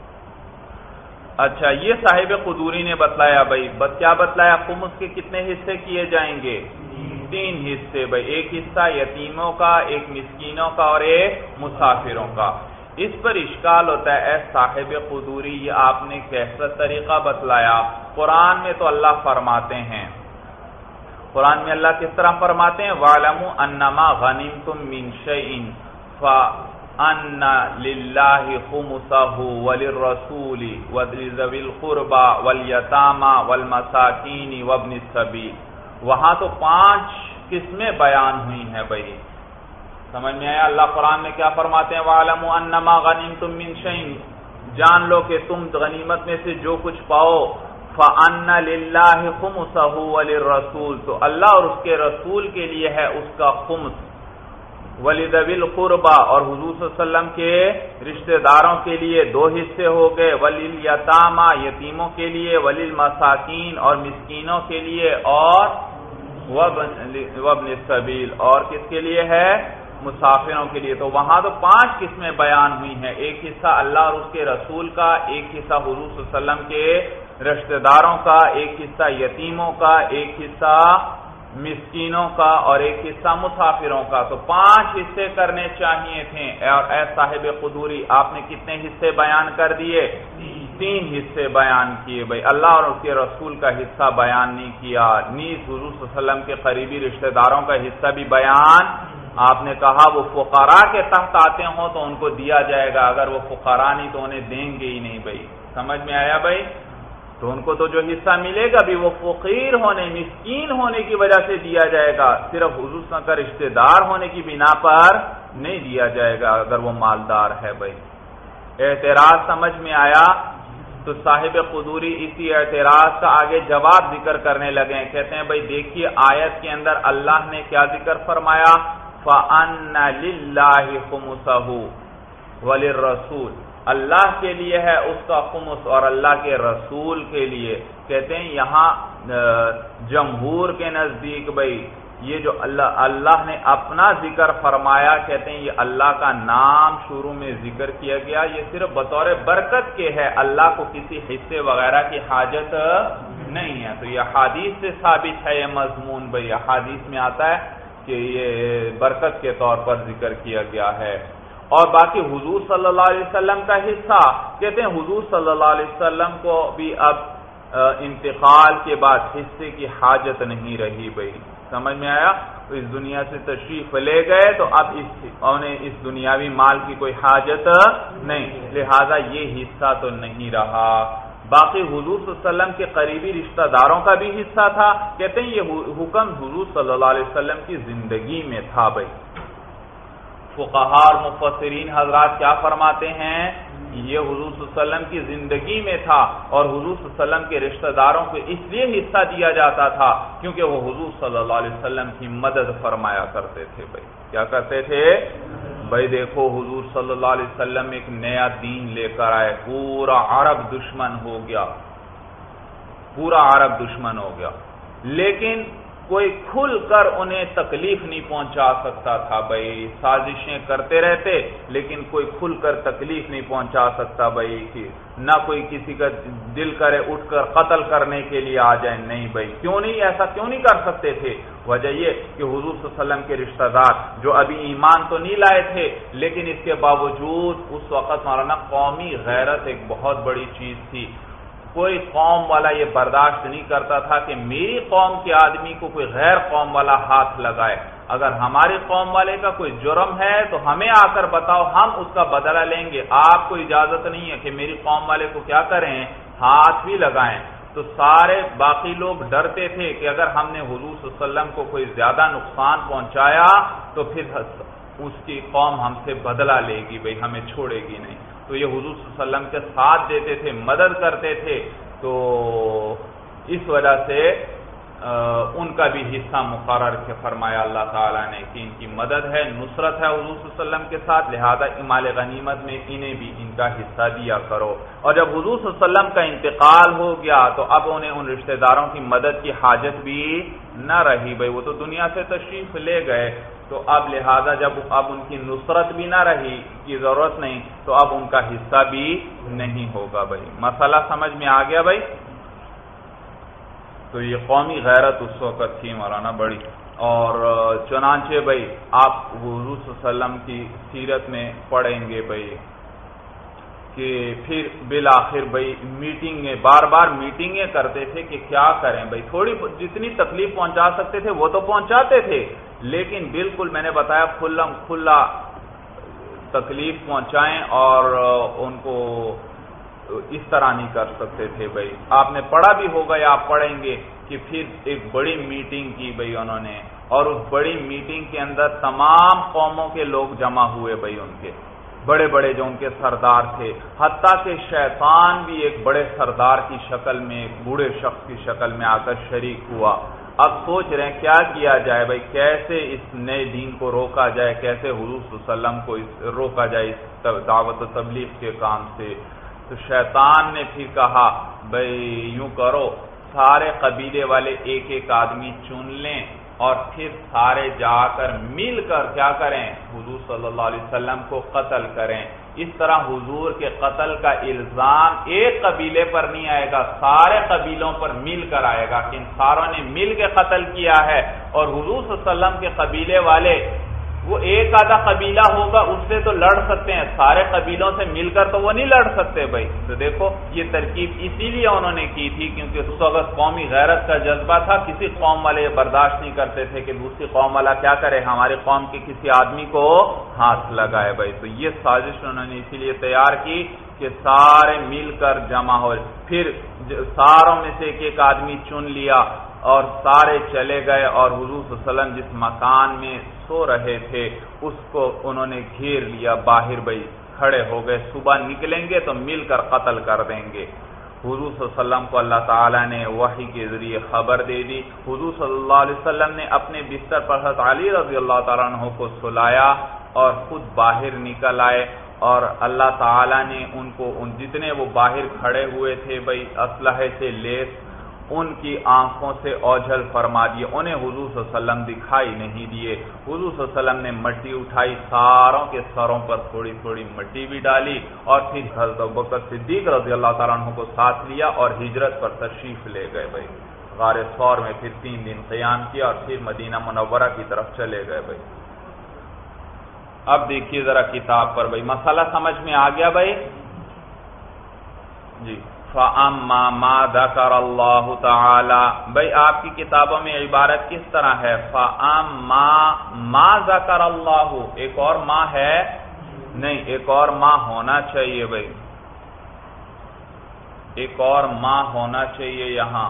اچھا، یہ صاحب قدوری نے بتلایا بھائی، کیا بتلایا؟ خمس کے کتنے حصے کیے جائیں گے؟ 3 حصے بھائی، ایک حصہ یتیموں کا، ایک مسکینوں کا اور ایک مسافروں کا۔ اس پر اشکال ہوتا ہے، اے صاحب قدوری یہ آپ نے کیسا طریقہ بتلایا؟ قرآن میں تو اللہ فرماتے ہیں، قرآن میں اللہ کس طرح فرماتے ہیں؟ وَاعْلَمُوا أَنَّمَا غَنِمْتُم مِّن شَيْءٍ فَأَنَّ لِلَّهِ خُمُسَهُ وَلِلرَّسُولِ وَلِذَوِي الْقُرْبَى وَالْيَتَامَى وَالْمَسَاكِينِ وَابْنِ السَّبِيلِ۔ وہاں تو 5 قسمیں بیان ہوئی ہیں بھائی، سمجھ میں آیا؟ اللہ قرآن میں کیا فرماتے ہیں؟ وَاعْلَمُوا أَنَّمَا غَنِمْتُم مِّن شَيْءٍ، جان لو کہ تم غنیمت میں سے جو کچھ پاؤ، فَأَنَّ لِلَّهِ خُمُسَهُ وَلِلرَّسُولِ، تو اللہ اور اس کے رسول کے لیے ہے اس کا خمس، وَلِذَوِي الْقُرْبَى، اور حضور صلی اللہ علیہ وسلم کے رشتہ داروں کے لیے 2 حصے ہو گئے، وَلِلْيَتَامَى، یتیموں کے لیے، وَلِلْمَسَاكِينِ، اور مسکینوں کے لیے، اور وَابْنِ السَّبِيلِ، اور کس کے لیے ہے؟ مسافروں کے لیے۔ تو وہاں تو 5 قسمیں بیان ہوئی ہیں، ایک حصہ اللہ اور اس کے رسول کا، ایک حصہ حضور صلی اللہ علیہ وسلم کے رشتہ داروں کا، ایک حصہ یتیموں کا، ایک حصہ مسکینوں کا، اور ایک حصہ مسافروں کا۔ تو 5 حصے کرنے چاہیے تھے، اور اے صاحب قدوری آپ نے کتنے حصے بیان کر دیے؟ 3 حصے بیان کیے بھائی، اللہ اور اس کے رسول کا حصہ بیان نہیں کیا، نیز حضور صلی اللہ علیہ وسلم کے قریبی رشتہ داروں کا حصہ بھی بیان آپ نے کہا وہ فقراء کے تحت آتے ہوں تو ان کو دیا جائے گا، اگر وہ فقراء نہیں تو انہیں دیں گے ہی نہیں بھائی، سمجھ میں آیا بھائی؟ تو ان کو تو جو حصہ ملے گا بھی وہ فقیر ہونے، مسکین ہونے کی وجہ سے دیا جائے گا، صرف حضور صلی اللہ علیہ وسلم کا رشتہ دار ہونے کی بنا پر نہیں دیا جائے گا اگر وہ مالدار ہے بھائی۔ اعتراض سمجھ میں آیا؟ تو صاحب قدوری اسی اعتراض کا آگے جواب ذکر کرنے لگے ہیں، کہتے ہیں بھائی دیکھیے آیت کے اندر اللہ نے کیا ذکر فرمایا؟ فَأَنَّ لِلَّهِ خُمُسَهُ وَلِلرَّسُولِ، اللہ کے لیے ہے اس کا خمس اور اللہ کے رسول کے لیے۔ کہتے ہیں یہاں جمہور کے نزدیک بھائی یہ جو اللہ نے اپنا ذکر فرمایا، کہتے ہیں یہ اللہ کا نام شروع میں ذکر کیا گیا، یہ صرف بطور برکت کے ہے، اللہ کو کسی حصے وغیرہ کی حاجت نہیں ہے۔ تو یہ حدیث سے ثابت ہے یہ مضمون بھائی، حدیث میں آتا ہے کہ یہ برکت کے طور پر ذکر کیا گیا ہے۔ اور باقی حضور صلی اللہ علیہ وسلم کا حصہ، کہتے ہیں حضور صلی اللہ علیہ وسلم کو بھی اب انتقال کے بعد حصے کی حاجت نہیں رہی بھائی، سمجھ میں آیا؟ تو اس دنیا سے تشریف لے گئے تو اب انہیں اس دنیاوی مال کی کوئی حاجت نہیں، لہذا یہ حصہ تو نہیں رہا۔ باقی حضور صلی اللہ علیہ وسلم کے قریبی رشتہ داروں کا بھی حصہ تھا، کہتے ہیں یہ حکم حضور صلی اللہ علیہ وسلم کی زندگی میں تھا بھائی۔ فقہاء اور مفسرین حضرات کیا فرماتے ہیں؟ یہ حضور صلی اللہ علیہ وسلم کی زندگی میں تھا، اور حضور صلی اللہ علیہ وسلم کے رشتہ داروں کو اس لیے حصہ دیا جاتا تھا کیونکہ وہ حضور صلی اللہ علیہ وسلم کی مدد فرمایا کرتے تھے بھائی۔ کیا کرتے تھے بھائی؟ دیکھو حضور صلی اللہ علیہ وسلم ایک نیا دین لے کر آئے، پورا عرب دشمن ہو گیا، پورا عرب دشمن ہو گیا، لیکن کوئی کھل کر انہیں تکلیف نہیں پہنچا سکتا تھا بھائی، سازشیں کرتے رہتے لیکن کوئی کھل کر تکلیف نہیں پہنچا سکتا بھائی، نہ کوئی کسی کا دل کرے اٹھ کر قتل کرنے کے لیے آ جائے، نہیں بھائی۔ کیوں نہیں ایسا کیوں نہیں کر سکتے تھے؟ وجہ یہ کہ حضور صلی اللہ علیہ وسلم کے رشتہ دار جو ابھی ایمان تو نہیں لائے تھے، لیکن اس کے باوجود اس وقت مولانا قومی غیرت ایک بہت بڑی چیز تھی، کوئی قوم والا یہ برداشت نہیں کرتا تھا کہ میری قوم کے آدمی کو کوئی غیر قوم والا ہاتھ لگائے، اگر ہماری قوم والے کا کوئی جرم ہے تو ہمیں آ کر بتاؤ، ہم اس کا بدلہ لیں گے، آپ کو اجازت نہیں ہے کہ میری قوم والے کو کیا کریں؟ ہاتھ بھی لگائیں۔ تو سارے باقی لوگ ڈرتے تھے کہ اگر ہم نے حضور صلی اللہ علیہ وسلم کو کوئی زیادہ نقصان پہنچایا تو پھر اس کی قوم ہم سے بدلہ لے گی بھائی، ہمیں چھوڑے گی نہیں، تو یہ حضور صلی اللہ علیہ وسلم کے ساتھ دیتے تھے، مدد کرتے تھے، تو اس وجہ سے ان کا بھی حصہ مقرر کے فرمایا اللہ تعالیٰ نے کہ ان کی مدد ہے، نصرت ہے حضور صلی اللہ علیہ وسلم کے ساتھ، لہذا مال غنیمت میں انہیں بھی ان کا حصہ دیا کرو۔ اور جب حضور صلی اللہ علیہ وسلم کا انتقال ہو گیا تو اب انہیں ان رشتہ داروں کی مدد کی حاجت بھی نہ رہی بھائی، وہ تو دنیا سے تشریف لے گئے، تو اب لہذا جب اب ان کی نصرت بھی نہ رہی کی ضرورت نہیں، تو اب ان کا حصہ بھی نہیں ہوگا بھائی۔ مسئلہ سمجھ میں آ گیا بھائی؟ تو یہ قومی غیرت اس وقت تھی مولانا بڑی، اور چنانچہ بھائی آپ حضور صلی اللہ علیہ وسلم کی سیرت میں پڑھیں گے بھائی کہ پھر بالآخر بھائی میٹنگیں بار بار میٹنگیں کرتے تھے کہ کیا کریں بھائی، تھوڑی جتنی تکلیف پہنچا سکتے تھے وہ تو پہنچاتے تھے، لیکن بالکل میں نے بتایا کھلا تکلیف پہنچائیں اور ان کو اس طرح نہیں کر سکتے تھے بھائی۔ آپ نے پڑھا بھی ہوگا یا آپ پڑھیں گے کہ پھر ایک بڑی میٹنگ کی بھائی انہوں نے، اور اس بڑی میٹنگ کے اندر تمام قوموں کے لوگ جمع ہوئے بھائی، ان کے بڑے بڑے جو ان کے سردار تھے، حتیٰ کہ شیطان بھی ایک بڑے سردار کی شکل میں، ایک بوڑھے شخص کی شکل میں آ کر شریک ہوا۔ اب سوچ رہے ہیں کیا کیا جائے بھائی، کیسے اس نئے دین کو روکا جائے، کیسے حضور صلی اللہ علیہ وسلم کو روکا جائے اس دعوت و تبلیغ کے کام سے۔ تو شیطان نے پھر کہا بھائی یوں کرو، سارے قبیلے والے ایک ایک آدمی چن لیں اور پھر سارے جا کر مل کر کیا کریں، حضور صلی اللہ علیہ وسلم کو قتل کریں۔ اس طرح حضور کے قتل کا الزام ایک قبیلے پر نہیں آئے گا، سارے قبیلوں پر مل کر آئے گا کہ ان ساروں نے مل کے قتل کیا ہے، اور حضور صلی اللہ علیہ وسلم کے قبیلے والے، وہ ایک آدھا قبیلہ ہوگا اس سے تو لڑ سکتے ہیں، سارے قبیلوں سے مل کر تو وہ نہیں لڑ سکتے بھائی۔ تو دیکھو یہ ترکیب اسی لیے انہوں نے کی تھی کیونکہ اس وقت قومی غیرت کا جذبہ تھا، کسی قوم والے برداشت نہیں کرتے تھے کہ دوسری قوم والا کیا کرے، ہمارے قوم کے کسی آدمی کو ہاتھ لگائے بھائی۔ تو یہ سازش انہوں نے اسی لیے تیار کی کہ سارے مل کر جمع ہو، پھر ساروں میں سے ایک ایک آدمی چن لیا اور سارے چلے گئے، اور حضور صلی اللہ علیہ وسلم جس مکان میں سو رہے تھے اس کو انہوں نے گھیر لیا، باہر بھائی کھڑے ہو گئے، صبح نکلیں گے تو مل کر قتل کر دیں گے۔ حضور صلی اللہ علیہ وسلم کو اللہ تعالیٰ نے وحی کے ذریعے خبر دے دی۔ حضور صلی اللہ علیہ وسلم نے اپنے بستر پر حضرت علی رضی اللہ تعالیٰ عنہ کو سلایا اور خود باہر نکل آئے، اور اللہ تعالیٰ نے ان کو جتنے وہ باہر کھڑے ہوئے تھے بھائی اسلحے سے لیس، ان کی آنکھوں سے اوجھل فرما دیے، انہیں حضور صلی اللہ علیہ وسلم دکھائی نہیں دیے۔ حضور صلی اللہ علیہ وسلم نے مٹی اٹھائی، ساروں کے سروں پر تھوڑی تھوڑی مٹی بھی ڈالی، اور پھر حضرت ابوبکر صدیق رضی اللہ تعالیٰ عنہ کو ساتھ لیا اور ہجرت پر تشریف لے گئے بھائی۔ غار ثور میں پھر 3 دن قیام کیا اور پھر مدینہ منورہ کی طرف چلے گئے بھائی۔ اب دیکھیے ذرا کتاب پر بھائی، مسئلہ سمجھ میں آ گیا بھائی جی۔ فَأَمَّا مَا ذَكَرَ اللَّهُ تَعَالَى، بھائی آپ کی کتابوں میں عبارت کس طرح ہے؟ فَأَمَّا مَا ذَكَرَ اللَّهُ، ایک اور ماں ہے نہیں، ایک اور ماں ہونا چاہیے بھائی، ایک اور ماں ہونا چاہیے یہاں۔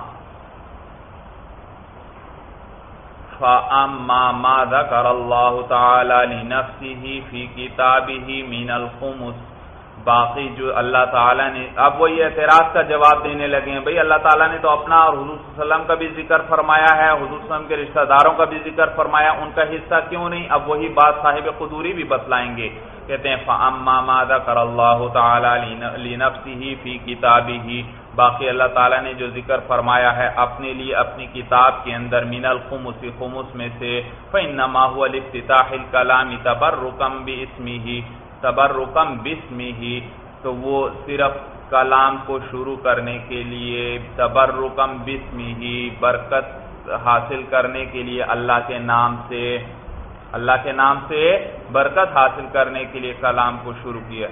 فَأَمَّا مَا ذَكَرَ اللَّهُ تَعَالَى لِنَفْسِهِ فِي كِتَابِهِ مِنَ الْخُمُسِ، باقی جو اللہ تعالیٰ نے، اب وہ یہ اعتراض کا جواب دینے لگے ہیں بھئی اللہ تعالیٰ نے تو اپنا اور حضور صلی اللہ علیہ وسلم کا بھی ذکر فرمایا ہے، حضور صلی اللہ علیہ وسلم کے رشتہ داروں کا بھی ذکر فرمایا، ان کا حصہ کیوں نہیں؟ اب وہی بات صاحب قدوری بھی بتلائیں گے، کہتے ہیں فَأَمَّا مَا ذَكَرَ اللَّهُ تَعَالَى لِنَفْسِهِ فِي كِتَابِهِ، باقی اللہ تعالیٰ نے جو ذکر فرمایا ہے اپنے لیے اپنی کتاب کے اندر، من الخمس، خمس میں سے، فَإِنَّمَا هُوَ لِافْتِتَاحِ الْكَلَامِ تَبَرُّكًا بِاسْمِهِ، تبرکم بسمہ، تو وہ صرف کلام کو شروع کرنے کے لیے، تبرکم بسمہ، برکت حاصل کرنے کے لیے اللہ کے نام سے، اللہ کے نام سے برکت حاصل کرنے کے لیے کلام کو شروع کیا۔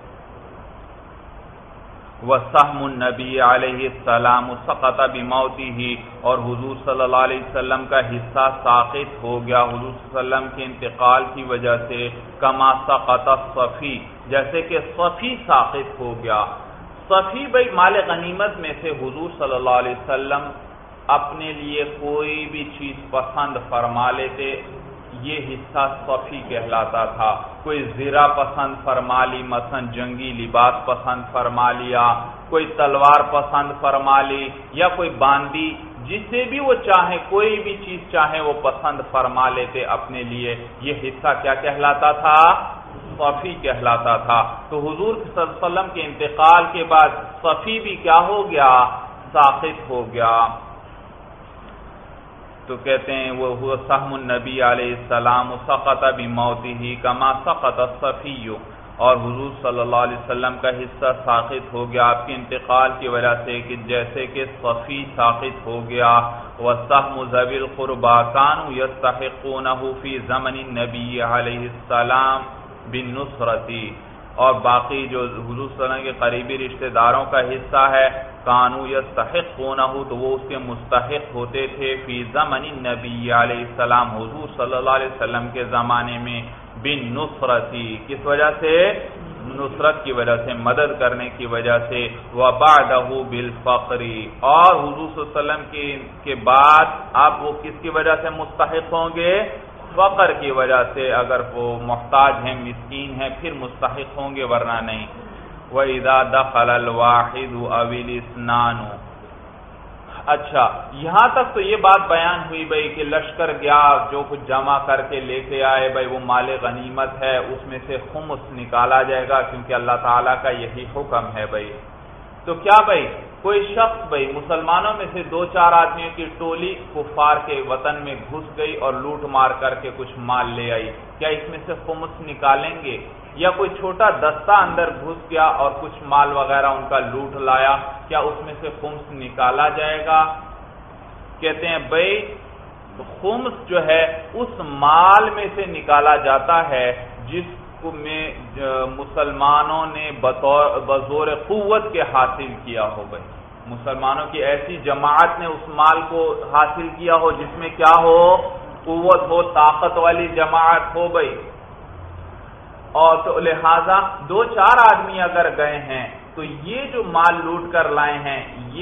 وَسَحْمُ النَّبِيِّ عَلَيْهِ السَّلَامُ سَقَطَ بِمَوْتِهِ، اور حضور صلی اللہ علیہ وسلم کا حصہ ساقط ہو گیا حضور صلی اللہ علیہ وسلم کے انتقال کی وجہ سے، کما سقط الصفی، جیسے کہ صفی ساقط ہو گیا۔ صفی بھائی مال غنیمت میں سے حضور صلی اللہ علیہ وسلم اپنے لیے کوئی بھی چیز پسند فرما لیتے، یہ حصہ صفی کہلاتا تھا۔ کوئی زرہ پسند فرما لی، مثلا جنگی لباس پسند فرما لیا، کوئی تلوار پسند فرما لی، یا کوئی باندی، جسے بھی وہ چاہے، کوئی بھی چیز چاہے وہ پسند فرما لیتے اپنے لیے، یہ حصہ کیا کہلاتا تھا؟ صفی کہلاتا تھا۔ تو حضور صلی اللہ علیہ وسلم کے انتقال کے بعد صفی بھی کیا ہو گیا؟ ساقط ہو گیا۔ تو کہتے ہیں وہ سہم النبی علیہ السلام سقط بموتہ کما سقط الصفی، اور حضور صلی اللہ علیہ وسلم کا حصہ ساقط ہو گیا آپ کے انتقال کی وجہ سے، کہ جیسے کہ صفی ساقط ہو گیا۔ وَسَحْمُ ذَوِي الْقُرْبَى كَانُوا يَسْتَحِقُّونَهُ فِي زَمَنِ النَّبِيِّ عَلَيْهِ السَّلَامِ بِالنُّصْرَةِ، اور باقی جو حضور صلی اللہ علیہ وسلم کے قریبی رشتہ داروں کا حصہ ہے کانوا یستحقونہ تو وہ اس کے مستحق ہوتے تھے فی زمن النبی علیہ السلام حضور صلی اللہ علیہ وسلم کے زمانے میں بالنصرتی کس وجہ سے نصرت کی وجہ سے مدد کرنے کی وجہ سے وبعدہ بالفقر اور حضور صلی اللہ علیہ وسلم کے بعد آپ وہ کس کی وجہ سے مستحق ہوں گے فقر کی وجہ سے اگر وہ محتاج ہیں مسکین ہیں پھر مستحق ہوں گے ورنہ نہیں وَإِذَا دَخَلَ الْوَاحِدُ أَوِ الْإِثْنَانُ اچھا یہاں تک تو یہ بات بیان ہوئی بھائی کہ لشکر گیا جو کچھ جمع کر کے لے کے آئے بھائی وہ مال غنیمت ہے اس میں سے خمس نکالا جائے گا کیونکہ اللہ تعالیٰ کا یہی حکم ہے بھائی تو کیا بھائی کوئی شخص بھائی مسلمانوں میں سے 2-4 آدمیوں کی ٹولی کفار کے وطن میں گھس گئی اور لوٹ مار کر کے کچھ مال لے آئی کیا اس میں سے خمس نکالیں گے یا کوئی چھوٹا دستہ اندر گھس گیا اور کچھ مال وغیرہ ان کا لوٹ لایا کیا اس میں سے خمس نکالا جائے گا کہتے ہیں بھائی خمس جو ہے اس مال میں سے نکالا جاتا ہے جس میں مسلمانوں نے بزور قوت کے حاصل کیا ہو بھائی مسلمانوں کی ایسی جماعت نے اس مال کو حاصل کیا ہو جس میں کیا ہو قوت ہو طاقت والی جماعت ہو بھائی اور تو لہذا 2-4 آدمی اگر گئے ہیں تو یہ جو مال لوٹ کر لائے ہیں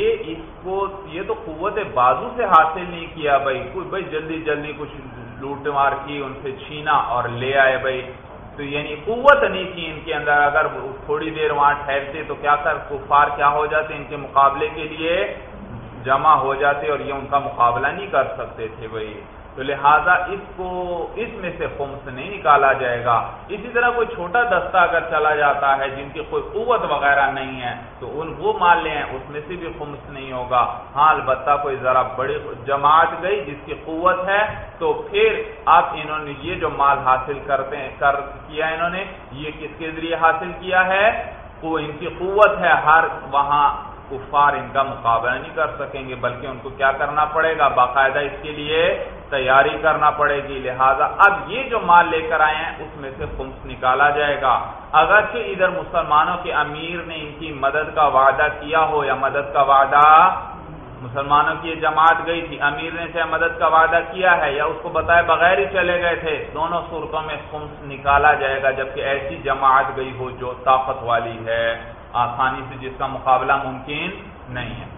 یہ تو قوت بازو سے حاصل نہیں کیا بھائی جلدی کچھ لوٹ مار کی ان سے چھینا اور لے آئے بھائی تو یعنی قوت نہیں تھی ان کے اندر اگر تھوڑی دیر وہاں ٹھہرتے تو کیا کفار کیا ہو جاتے ان کے مقابلے کے لیے جمع ہو جاتے اور یہ ان کا مقابلہ نہیں کر سکتے تھے بھائی تو لہذا اس میں سے خمس نہیں نکالا جائے گا اسی طرح کوئی چھوٹا دستہ اگر چلا جاتا ہے جن کی کوئی قوت وغیرہ نہیں ہے تو وہ مال لے ہیں اس میں سے بھی خمس نہیں ہوگا ہاں البتہ کوئی ذرا بڑی جماعت گئی جس کی قوت ہے تو پھر آپ انہوں نے یہ جو مال حاصل کیا انہوں نے یہ کس کے ذریعے حاصل کیا ہے وہ ان کی قوت ہے ہر وہاں کفار ان کا مقابلہ نہیں کر سکیں گے بلکہ ان کو کیا کرنا پڑے گا باقاعدہ اس کے لیے تیاری کرنا پڑے گی لہذا اب یہ جو مال لے کر آئے ہیں اس میں سے خمس نکالا جائے گا اگرچہ ادھر مسلمانوں کے امیر نے ان کی مدد کا وعدہ کیا ہو یا مدد کا وعدہ مسلمانوں کی یہ جماعت گئی تھی امیر نے چاہے مدد کا وعدہ کیا ہے یا اس کو بتائے بغیر ہی چلے گئے تھے دونوں صورتوں میں خمس نکالا جائے گا جبکہ ایسی جماعت گئی ہو جو طاقت والی ہے آسانی سے جس کا مقابلہ ممکن نہیں ہے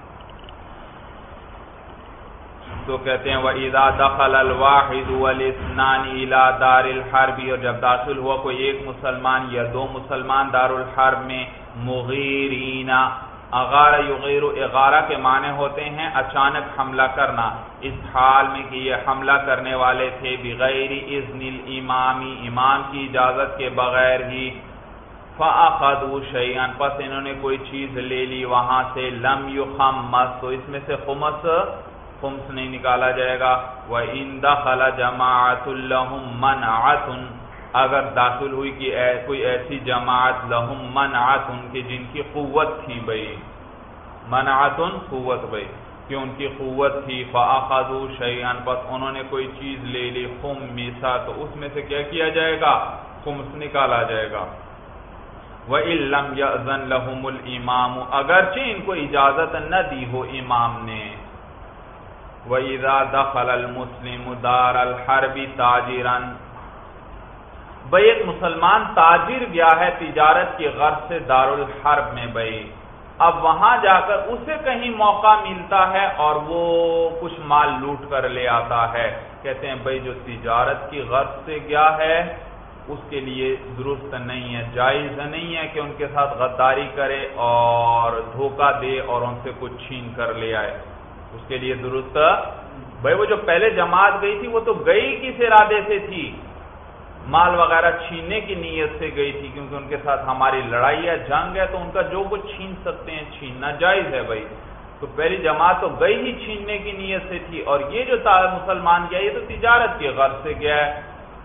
تو کہتے ہیں وَإِذَا دَخَلَ الْوَاحِدُ وَالْإِثْنَانِ إِلَى دَارِ الْحَرْبِ اور جب داخل ہوا کوئی ایک مسلمان یا 2 مسلمان دار الحرب میں مغیرین اغارہ یغیر اغارہ کے معنی ہوتے ہیں اچانک حملہ کرنا اس حال میں کہ یہ حملہ کرنے والے تھے بغیر اذن الامام امام کی اجازت کے بغیر ہی فَأَخَذُوا شَيْئًا پس انہوں نے کوئی چیز لے لی وہاں سے لم يُخَمَّسْ تو اس میں سے خمس نہیں نکالا جائے گا وَإِن دَخَلَ جَمَاعَةٌ لَهُم مَنْعَةٌ اگر داخل ہوئی کہ کوئی ایسی جماعت لہم منعتن کہ جن کی قوت تھی بھائی منعتن قوت بھائی کہ ان کی قوت تھی فَأَخَذُوا شَيْئًا پس انہوں نے کوئی چیز لے لی خُمِّسَ تو اس میں سے کیا کیا جائے گا خمس نکالا جائے گا وَإِن لَمْ يَأْذَنْ لَهُمُ الْإِمَامُ اگرچہ ان کو اجازت نہ دی ہو امام نے وَإِذَا دَخَلَ الْمُسْلِمُ دَارَ الْحَرْبِ تَاجِرًا بھئی ایک مسلمان تاجر گیا ہے تجارت کی غرض سے دار الحرب میں بھئی اب وہاں جا کر اسے کہیں موقع ملتا ہے اور وہ کچھ مال لوٹ کر لے آتا ہے کہتے ہیں بھئی جو تجارت کی غرض سے گیا ہے اس کے لیے درست نہیں ہے جائز نہیں ہے کہ ان کے ساتھ غداری کرے اور دھوکہ دے اور ان سے کچھ چھین کر لے آئے اس کے لیے درست بھئی وہ جو پہلے جماعت گئی تھی وہ تو گئی کس ارادے سے تھی مال وغیرہ چھیننے کی نیت سے گئی تھی کیونکہ ان کے ساتھ ہماری لڑائی ہے جنگ ہے تو ان کا جو کچھ چھین سکتے ہیں چھیننا جائز ہے بھائی تو پہلی جماعت تو گئی ہی چھیننے کی نیت سے تھی اور یہ جو مسلمان گیا یہ تو تجارت کی غرض سے گیا ہے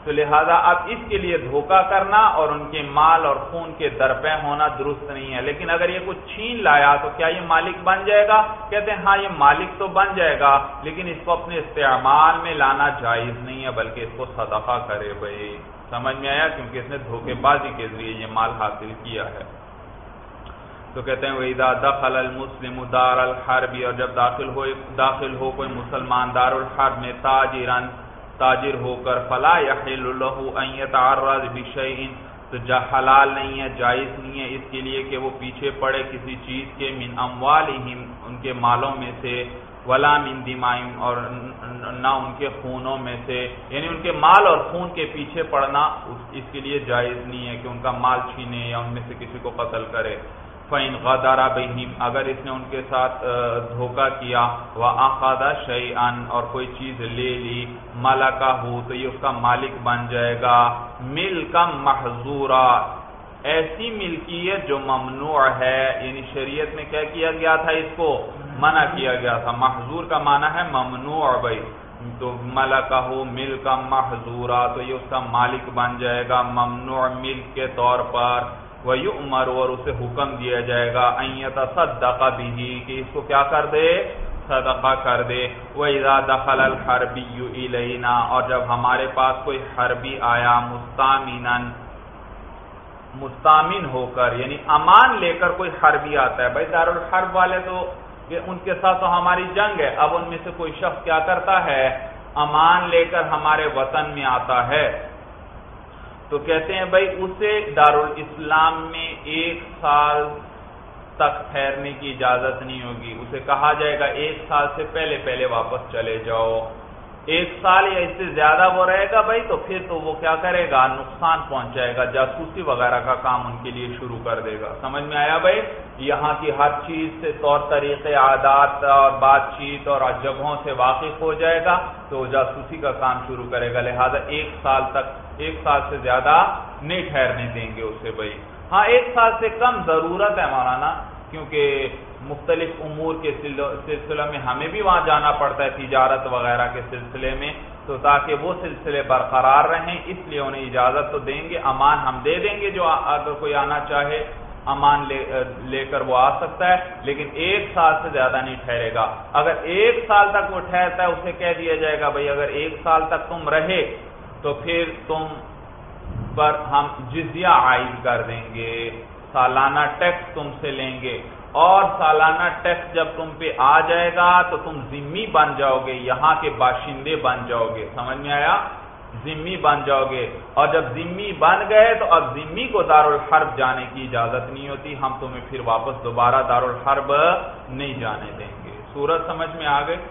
تو لہذا اب اس کے لیے دھوکہ کرنا اور ان کے مال اور خون کے درپے ہونا درست نہیں ہے. لیکن اگر یہ کچھ چھین لایا تو کیا یہ مالک بن جائے گا؟ کہتے ہیں ہاں یہ مالک تو بن جائے گا، لیکن اس کو اپنے استعمال میں لانا جائز نہیں ہے، بلکہ اس کو صدقہ کرے. بھائی سمجھ میں آیا؟ کیونکہ اس نے دھوکے بازی کے ذریعے یہ مال حاصل کیا ہے. تو کہتے ہیں وَإِذَا دَخَلَ الْمُسْلِمُ دَارَ الْحَرْبِ، اور جب داخل ہو کوئی مسلمان دار الحرب میں تاجر ہو کر، فَلَا يَحِلُّ لَهُ أَن يَتَعَرَّضَ بِشَيْءٍ، تو حلال نہیں ہے، جائز نہیں ہے اس کے لیے کہ وہ پیچھے پڑے کسی چیز کے، مِنْ أَمْوَالِهِمْ ان کے مالوں میں سے، وَلَا مِنْ دِمَائِهِمْ اور نہ ان کے خونوں میں سے، یعنی ان کے مال اور خون کے پیچھے پڑنا اس کے لیے جائز نہیں ہے کہ ان کا مال چھینے یا ان میں سے کسی کو قتل کرے. فَإِنْ غَدَرَ بِهِمْ، اگر اس نے ان کے ساتھ دھوکہ کیا، وَأَخَذَ شَيْئًا اور کوئی چیز لے لی، مَلَكَهُ تو یہ اس کا مالک بن جائے گا. مِلْكًا مَحْظُورًا، ایسی ملکیت جو ممنوع ہے، یعنی شریعت میں کیا کیا گیا تھا، اس کو منع کیا گیا تھا. محظور کا معنی ہے ممنوع. بھائی تو مَلَكَهُ مِلْكًا مَحْظُورًا تو یہ اس کا مالک بن جائے گا ممنوع ملک کے طور پر. وَيُؤْمَرُ اور اسے حکم دیا جائے گا أَن يَتَصَدَّقَ بِهِ کہ اس کو کیا کر دے، صدقہ کر دے. وَإِذَا دَخَلَ الْحَرْبِيُّ إِلَيْنَا اور جب ہمارے پاس کوئی حربی آیا، مستامن ہو کر، یعنی امان لے کر کوئی حربی آتا ہے. بھائی دارالحرب والے تو ان کے ساتھ تو ہماری جنگ ہے، اب ان میں سے کوئی شخص کیا کرتا ہے، امان لے کر ہمارے وطن میں آتا ہے. تو کہتے ہیں بھائی اسے دارالاسلام میں 1 سال تک ٹھہرنے کی اجازت نہیں ہوگی. اسے کہا جائے گا 1 سال سے پہلے واپس چلے جاؤ. 1 سال یا اس سے زیادہ وہ رہے گا بھائی تو پھر تو وہ کیا کرے گا، نقصان پہنچائے گا، جاسوسی وغیرہ کا کام ان کے لیے شروع کر دے گا. سمجھ میں آیا بھائی؟ یہاں کی ہر چیز سے، طور طریقے، عادات اور بات چیت اور جگہوں سے واقف ہو جائے گا تو وہ جاسوسی کا کام شروع کرے گا. لہذا 1 سال سے زیادہ نہیں ٹھہرنے دیں گے اسے. بھائی ہاں 1 سال سے کم ضرورت ہے مولانا، کیونکہ مختلف امور کے سلسلے میں ہمیں بھی وہاں جانا پڑتا ہے، تجارت وغیرہ کے سلسلے میں، تو تاکہ وہ سلسلے برقرار رہیں اس لیے انہیں اجازت تو دیں گے. امان ہم دے دیں گے، جو اگر کوئی آنا چاہے امان لے کر وہ آ سکتا ہے، لیکن 1 سال سے زیادہ نہیں ٹھہرے گا. اگر 1 سال تک وہ ٹھہرتا ہے اسے کہہ دیا جائے گا بھائی اگر 1 سال تک تم رہے تو پھر تم پر ہم جزیہ عائد کر دیں گے، سالانہ ٹیکس تم سے لیں گے، اور سالانہ ٹیکس جب تم پہ آ جائے گا تو تم ذمہ بن جاؤ گے، یہاں کے باشندے بن جاؤ گے. سمجھ میں آیا؟ ذمہ بن جاؤ گے، اور جب ذمہ بن گئے تو اب ذمہ کو دارالحرب جانے کی اجازت نہیں ہوتی، ہم تمہیں پھر واپس دوبارہ دارالحرب نہیں جانے دیں گے. صورت سمجھ میں آ گئی؟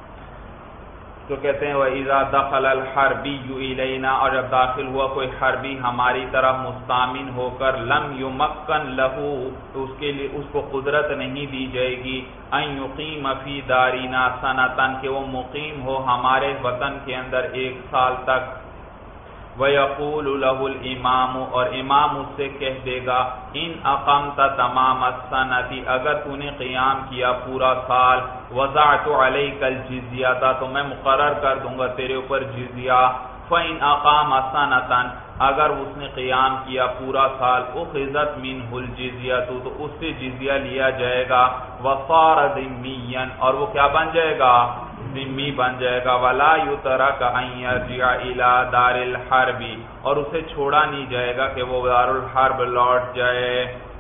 تو کہتے ہیں وَإِذَا دَخَلَ الْحَرْبِيُّ إِلَيْنَا اور جب داخل ہوا کوئی حربی ہماری طرف مستامن ہو کر، لَمْ يُمَكَّنْ لَهُ تو اس کو قدرت نہیں دی جائے گی، أَن يُقِيمَ فِي دَارِنَا سَنَةً کہ وہ مقیم ہو ہمارے وطن کے اندر 1 سال تک. وَيَقُولُ لَهُ الْإِمَامُ اور امام اس سے کہہ دے گا، إِنْ أَقَمْتَ تَمَامَ السَّنَةِ اگر تو نے قیام کیا پورا سال، وَضَعْتُ عَلَيْكَ الْجِزْيَةَ تو میں مقرر کر دوں گا تیرے اوپر جزیہ. فَإِنْ أَقَامَ سَنَةً اگر اس نے قیام کیا پورا سال، أُخِذَتْ مِنْهُ الْجِزْيَةُ تو اس سے جزیہ لیا جائے گا، وَصَارَ ذِمِّيًّا اور وہ کیا بن جائے گا، ذمی بن جائے گا. وَلَا يُتْرَكَ أَن يَرْجِعَ إِلَى دَارِ الْحَرْبِ اور اسے چھوڑا نہیں جائے گا کہ وہ دارالحرب لوٹ جائے،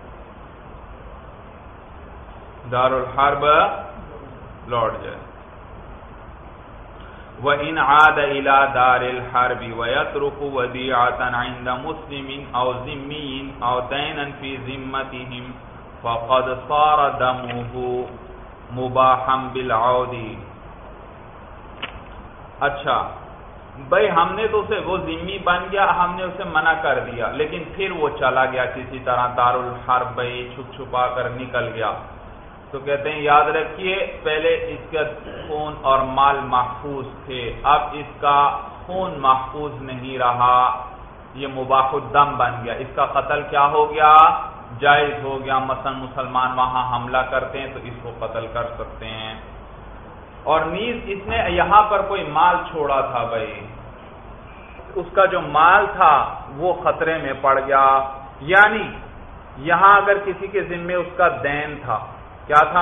دارالحرب لوٹ جائے. وَإِنْ عَادَ إِلَى دَارِ الْحَرْبِ وَيَتْرُكُ وَدِيعَةً عِنْدَ مُسْلِمٍ أَوْ ذِمِّيٍّ أَوْ دَيْنًا فِي ذِمَّتِهِمْ فَقَدْ صَارَ دَمُهُ مُبَاحًا بِالْعَوْدِ. اچھا بھائی ہم نے تو اسے، وہ ذمی بن گیا، ہم نے اسے منع کر دیا، لیکن پھر وہ چلا گیا کسی طرح دارالحرب، بھائی چھپ چھپا کر نکل گیا. تو کہتے ہیں یاد رکھیے پہلے اس کا خون اور مال محفوظ تھے، اب اس کا خون محفوظ نہیں رہا، یہ مباح الدم بن گیا، اس کا قتل کیا ہو گیا، جائز ہو گیا. مثلا مسلمان وہاں حملہ کرتے ہیں تو اس کو قتل کر سکتے ہیں. اور نیز اس نے یہاں پر کوئی مال چھوڑا تھا بھائی، اس کا جو مال تھا وہ خطرے میں پڑ گیا. یعنی یہاں اگر کسی کے ذمے اس کا دین تھا، کیا تھا؟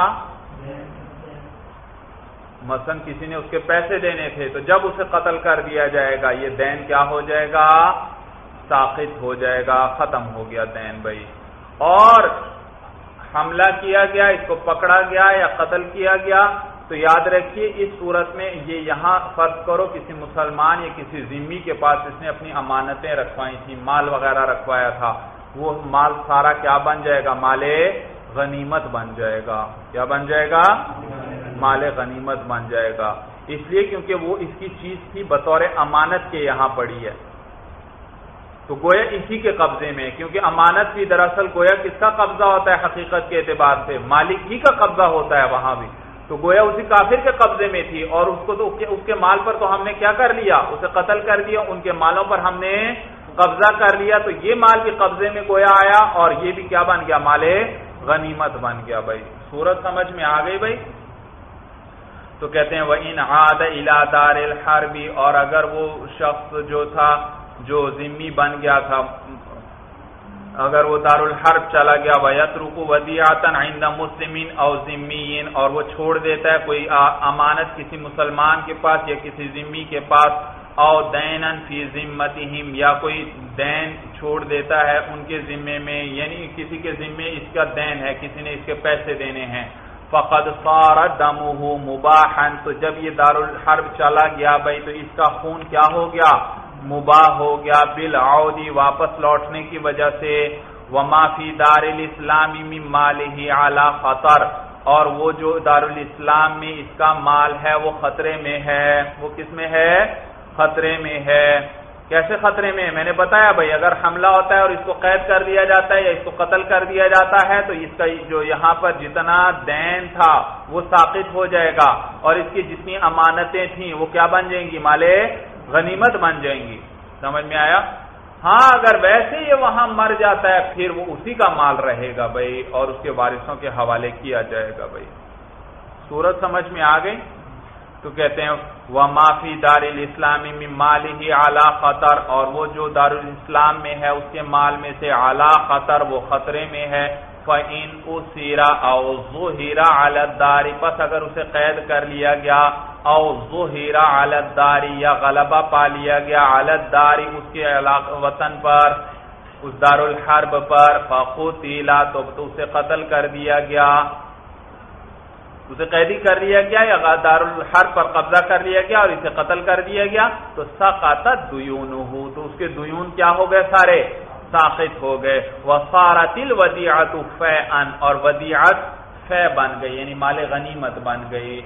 مثلا کسی نے اس کے پیسے دینے تھے، تو جب اسے قتل کر دیا جائے گا یہ دین کیا ہو جائے گا؟ ساقط ہو جائے گا، ختم ہو گیا دین بھائی. اور حملہ کیا گیا، اس کو پکڑا گیا یا قتل کیا گیا، تو یاد رکھیے اس صورت میں یہ یہاں فرض کرو کسی مسلمان یا کسی ذمہ کے پاس اس نے اپنی امانتیں رکھوائی تھی، مال وغیرہ رکھوایا تھا، وہ مال سارا کیا بن جائے گا؟ مال غنیمت بن جائے گا. کیا بن جائے گا؟ مال غنیمت بن جائے گا. اس لیے کیونکہ وہ اس کی چیز تھی بطور امانت کے یہاں پڑی ہے، تو گویا اسی کے قبضے میں، کیونکہ امانت بھی دراصل گویا کس کا قبضہ ہوتا ہے حقیقت کے اعتبار سے؟ مالک ہی کا قبضہ ہوتا ہے وہاں بھی. تو گویا اسی کافر کے قبضے میں تھی، اور اس کو تو اس کے مال پر تو ہم نے کیا کر لیا؟ اسے قتل کر دیا، ان کے مالوں پر ہم نے قبضہ کر لیا، تو یہ مال بھی قبضے میں گویا آیا، اور یہ بھی کیا بن گیا؟ مال غنیمت بن گیا. بھائی صورت سمجھ میں آ گئی بھائی؟ تو کہتے ہیں وَإِنْ عَادَ إِلَى دَارِ الْحَرْبِ، اور اگر وہ شخص جو تھا جو ذمہ بن گیا تھا، اگر وہ دار الحرب چلا گیا، وَيَتْرُكُ وَدِيعَةً عِنْدَ مُسْلِمٍ أَوْ ذِمِّيٍّ، اور وہ چھوڑ دیتا ہے کوئی امانت کسی مسلمان کے پاس یا کسی ذمہ کے پاس، أَوْ دَيْنًا فِي ذِمَّتِهِمْ، یا کوئی دین چھوڑ دیتا ہے ان کے ذمے میں، یعنی کسی کے ذمے اس کا دین ہے، کسی نے اس کے پیسے دینے ہیں، فَقَدْ صَارَ دَمُهُ مُبَاحًا، تو جب یہ دار الحرب چلا گیا بھائی تو اس کا خون کیا ہو گیا؟ مباح ہو گیا، بالعودی، واپس لوٹنے کی وجہ سے. وما فی دار الاسلام من مالہ علی خطر، اور وہ جو دار الاسلام میں اس کا مال ہے وہ خطرے میں ہے. وہ کس میں ہے؟ خطرے میں ہے. کیسے خطرے میں؟ میں نے بتایا بھائی اگر حملہ ہوتا ہے اور اس کو قید کر دیا جاتا ہے یا اس کو قتل کر دیا جاتا ہے تو اس کا جو یہاں پر جتنا دین تھا وہ ساقط ہو جائے گا، اور اس کی جتنی امانتیں تھیں وہ کیا بن جائیں گی؟ مال غنیمت بن جائیں گی. سمجھ میں آیا؟ ہاں اگر ویسے یہ وہاں مر جاتا ہے پھر وہ اسی کا مال رہے گا بھائی، اور اس کے وارثوں کے حوالے کیا جائے گا بھائی. صورت سمجھ میں آ گئی؟ تو کہتے ہیں وَمَا فِي دَارِ الْإِسْلَامِ مِن مَالِهِ عَلَى خطر، اور وہ جو دار الاسلام میں ہے اس کے مال میں سے علی خطر، وہ خطرے میں ہے. فَإِنْ أُسِرَ أَوْ ظُهِرَ عَلَى الدَّارِ، پس اگر اسے قید کر لیا گیا، او ظُهِرَ عَلَى الدَّارِ، یا غلبہ پا لیا گیا، عَلَى الدَّارِ، اس کے وطن پر، اس دار الحرب پر، فَقُتِلَ، تو اسے قتل کر دیا گیا، اسے قیدی کر لیا گیا یا دار الحرب پر قبضہ کر لیا گیا اور اسے قتل کر دیا گیا، تو سقطت دیونہ، تو اس کے دیون کیا ہو گئے؟ سارے ساقط ہو گئے. وصارت الودیعۃ فیئا، اور ودیعت فے بن گئی یعنی مال غنیمت بن گئی.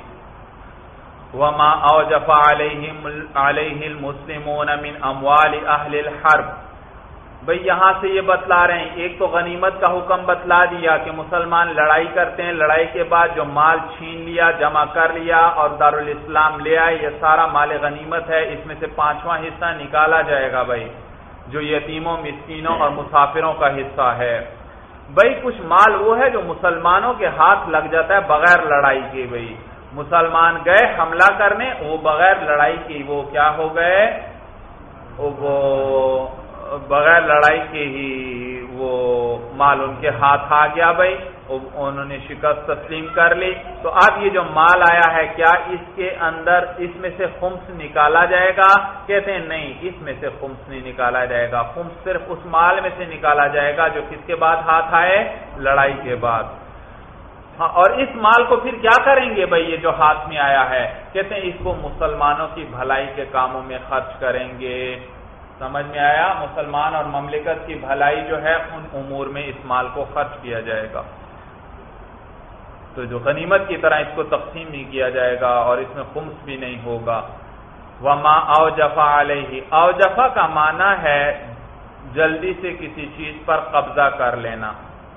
وما اوجف علیہ المسلمون من اموال اہل الحرب، بھئی یہاں سے یہ بتلا رہے ہیں ایک تو غنیمت کا حکم بتلا دیا کہ مسلمان لڑائی کرتے ہیں، لڑائی کے بعد جو مال چھین لیا، جمع کر لیا اور دارالاسلام لے آئے، یہ سارا مال غنیمت ہے، اس میں سے 5واں حصہ نکالا جائے گا بھائی، جو یتیموں، مسکینوں اور مسافروں کا حصہ ہے. بھئی کچھ مال وہ ہے جو مسلمانوں کے ہاتھ لگ جاتا ہے بغیر لڑائی کے. بھئی مسلمان گئے حملہ کرنے، وہ بغیر لڑائی کی وہ کیا ہو گئے؟ وہ بغیر لڑائی کے ہی وہ مال ان کے ہاتھ آ گیا بھائی، انہوں نے شکست تسلیم کر لی. تو اب یہ جو مال آیا ہے کیا اس کے اندر اس میں سے خمس نکالا جائے گا؟ کہتے ہیں نہیں، اس میں سے خمس نہیں نکالا جائے گا. خمس صرف اس مال میں سے نکالا جائے گا جو کس کے بعد ہاتھ آئے؟ لڑائی کے بعد. ہاں، اور اس مال کو پھر کیا کریں گے بھائی یہ جو ہاتھ میں آیا ہے؟ کہتے ہیں اس کو مسلمانوں کی بھلائی کے کاموں میں خرچ کریں گے. سمجھ میں آیا؟ مسلمان اور مملکت کی بھلائی جو ہے ان امور میں اس مال کو خرچ کیا جائے گا. تو جو غنیمت کی طرح اس کو تقسیم نہیں کیا جائے گا اور اس میں خمس بھی نہیں ہوگا. وما اوجف علیہ، اوجفا کا معنی ہے جلدی سے کسی چیز پر قبضہ کر لینا.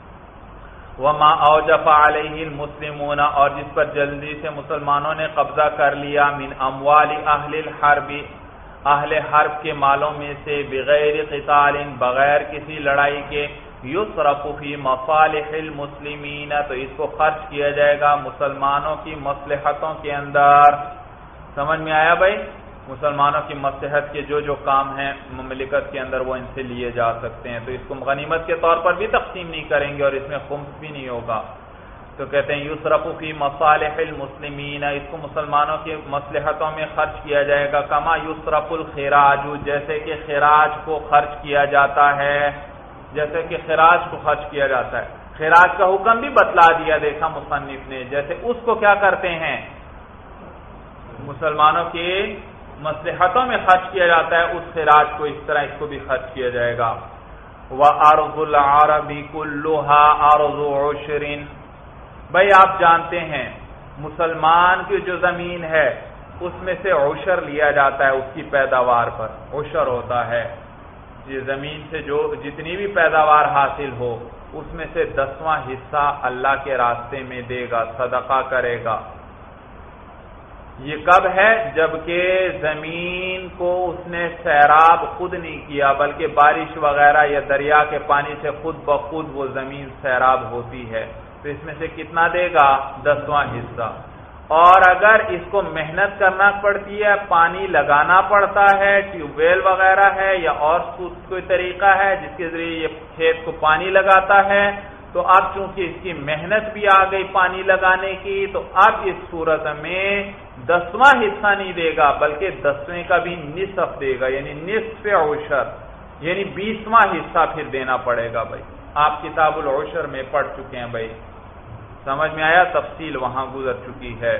وما اوجف علیہ المسلمون، اور جس پر جلدی سے مسلمانوں نے قبضہ کر لیا، من اموال اہل الحرب، اہل حرب کے مالوں میں سے، بغیر قتال، بغیر کسی لڑائی کے، یصرف فی مصالح المسلمین، تو اس کو خرچ کیا جائے گا مسلمانوں کی مصلحتوں کے اندر. سمجھ میں آیا بھائی؟ مسلمانوں کی مصلحت کے جو کام ہیں مملکت کے اندر وہ ان سے لیے جا سکتے ہیں، تو اس کو غنیمت کے طور پر بھی تقسیم نہیں کریں گے اور اس میں خمس بھی نہیں ہوگا۔ تو کہتے ہیں یصرف فی مصالح المسلمین، اس کو مسلمانوں کی مصلحتوں میں خرچ کیا جائے گا، کما یصرف الخراج، جیسے کہ خراج کو خرچ کیا جاتا ہے، جیسے کہ خراج کو خرچ کیا جاتا ہے۔ خراج کا حکم بھی بتلا دیا دیکھا مصنف نے، جیسے اس کو کیا کرتے ہیں مسلمانوں کی مصلحتوں میں خرچ کیا جاتا ہے، اس خراج کو اس طرح اس کو بھی خرچ کیا جائے گا۔ وَأَرْضُ الْعَرَبِ كُلُّهَا أَرْضُ عُشْرٍ، بھائی آپ جانتے ہیں مسلمان کی جو زمین ہے اس میں سے عشر لیا جاتا ہے، اس کی پیداوار پر عشر ہوتا ہے، یہ زمین سے جو جتنی بھی پیداوار حاصل ہو اس میں سے 10واں حصہ اللہ کے راستے میں دے گا، صدقہ کرے گا۔ یہ کب ہے؟ جبکہ زمین کو اس نے سیراب خود نہیں کیا، بلکہ بارش وغیرہ یا دریا کے پانی سے خود بخود وہ زمین سیراب ہوتی ہے، تو اس میں سے کتنا دے گا؟ 10واں حصہ۔ اور اگر اس کو محنت کرنا پڑتی ہے، پانی لگانا پڑتا ہے، ٹیوب ویل وغیرہ ہے یا اور کوئی طریقہ ہے جس کے ذریعے یہ کھیت کو پانی لگاتا ہے، تو اب چونکہ اس کی محنت بھی آ گئی پانی لگانے کی، تو اب اس صورت میں 10واں حصہ نہیں دے گا بلکہ 10ویں کا بھی نصف دے گا، یعنی نصف عشر، یعنی 20واں حصہ پھر دینا پڑے گا۔ بھائی آپ کتاب العشر میں پڑھ چکے ہیں، بھائی سمجھ میں آیا، تفصیل وہاں گزر چکی ہے۔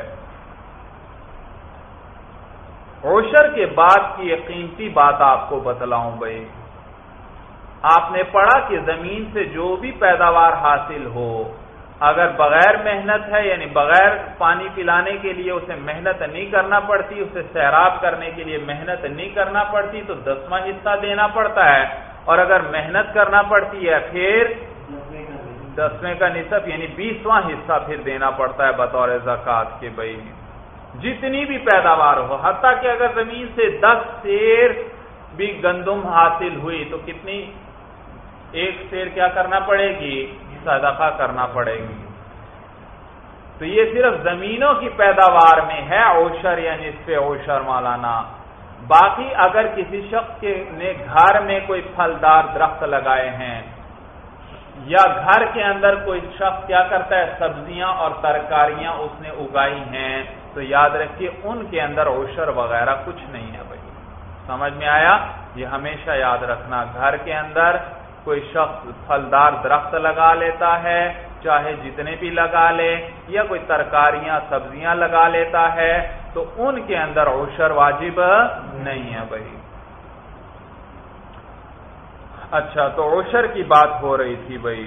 عشر کے بعد کی ایک قیمتی بات آپ کو بتلاؤں بھائی، آپ نے پڑھا کہ زمین سے جو بھی پیداوار حاصل ہو اگر بغیر محنت ہے، یعنی بغیر پانی پلانے کے لیے اسے محنت نہیں کرنا پڑتی، اسے سیراب کرنے کے لیے محنت نہیں کرنا پڑتی، تو 10واں حصہ دینا پڑتا ہے، اور اگر محنت کرنا پڑتی ہے پھر 10ویں کا نصف یعنی 20واں حصہ پھر دینا پڑتا ہے بطور زکوٰۃ کے۔ بھائی جتنی بھی پیداوار ہو، حتیٰ کہ اگر زمین سے 10 سیر بھی گندم حاصل ہوئی تو کتنی، 1 سیر کیا کرنا پڑے گی؟ صدقہ کرنا پڑے گی۔ تو یہ صرف زمینوں کی پیداوار میں ہے عشر یا نصف عشر مولانا۔ باقی اگر کسی شخص نے گھر میں کوئی پھلدار درخت لگائے ہیں یا گھر کے اندر کوئی شخص کیا کرتا ہے سبزیاں اور ترکاریاں اس نے اگائی ہیں، تو یاد رکھیے ان کے اندر عشر وغیرہ کچھ نہیں ہے۔ بھائی سمجھ میں آیا؟ یہ ہمیشہ یاد رکھنا، گھر کے اندر کوئی شخص پھلدار درخت لگا لیتا ہے، چاہے جتنے بھی لگا لے، یا کوئی ترکاریاں سبزیاں لگا لیتا ہے، تو ان کے اندر عشر واجب نہیں ہے۔ بھائی اچھا، تو عشر کی بات ہو رہی تھی بھائی،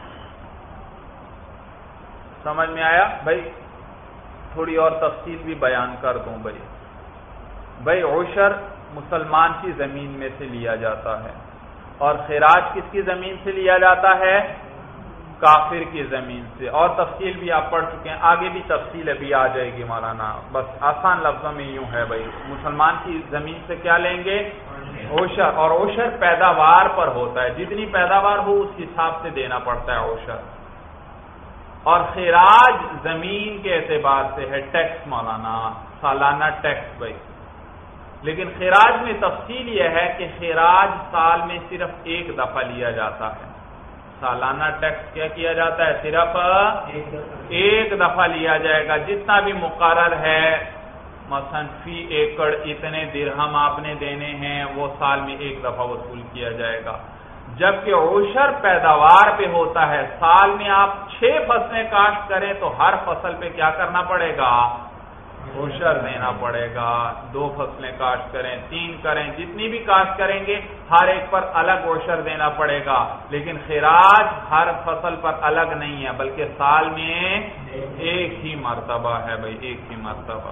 سمجھ میں آیا؟ بھائی تھوڑی اور تفصیل بھی بیان کر دوں بھائی عشر مسلمان کی زمین میں سے لیا جاتا ہے، اور خراج کس کی زمین سے لیا جاتا ہے؟ کافر کی زمین سے، اور تفصیل بھی آپ پڑھ چکے ہیں، آگے بھی تفصیل ابھی آ جائے گی مولانا، بس آسان لفظوں میں یوں ہے بھائی، مسلمان کی زمین سے کیا لیں گے؟ عشر، اور عشر پیداوار پر ہوتا ہے، جتنی پیداوار ہو اس حساب سے دینا پڑتا ہے عشر۔ اور خراج زمین کے اعتبار سے ہے ٹیکس مولانا، سالانہ ٹیکس بھائی، لیکن خراج میں تفصیل یہ ہے کہ خراج سال میں صرف 1 دفعہ لیا جاتا ہے، سالانہ ٹیکس کیا کیا جاتا ہے؟ صرف 1 دفعہ لیا جائے گا، جتنا بھی مقرر ہے، مثلا فی ایکڑ اتنے درہم آپ نے دینے ہیں، وہ سال میں 1 دفعہ وصول کیا جائے گا۔ جبکہ عشر پیداوار پہ ہوتا ہے، سال میں آپ 6 فصلیں کاشت کریں تو ہر فصل پہ کیا کرنا پڑے گا؟ عشر دینا پڑے گا۔ 2 فصلیں کاشت کریں، 3 کریں، جتنی بھی کاشت کریں گے ہر ایک پر الگ عشر دینا پڑے گا، لیکن خراج ہر فصل پر الگ نہیں ہے بلکہ سال میں 1 ہی مرتبہ ہے بھائی، 1 ہی مرتبہ۔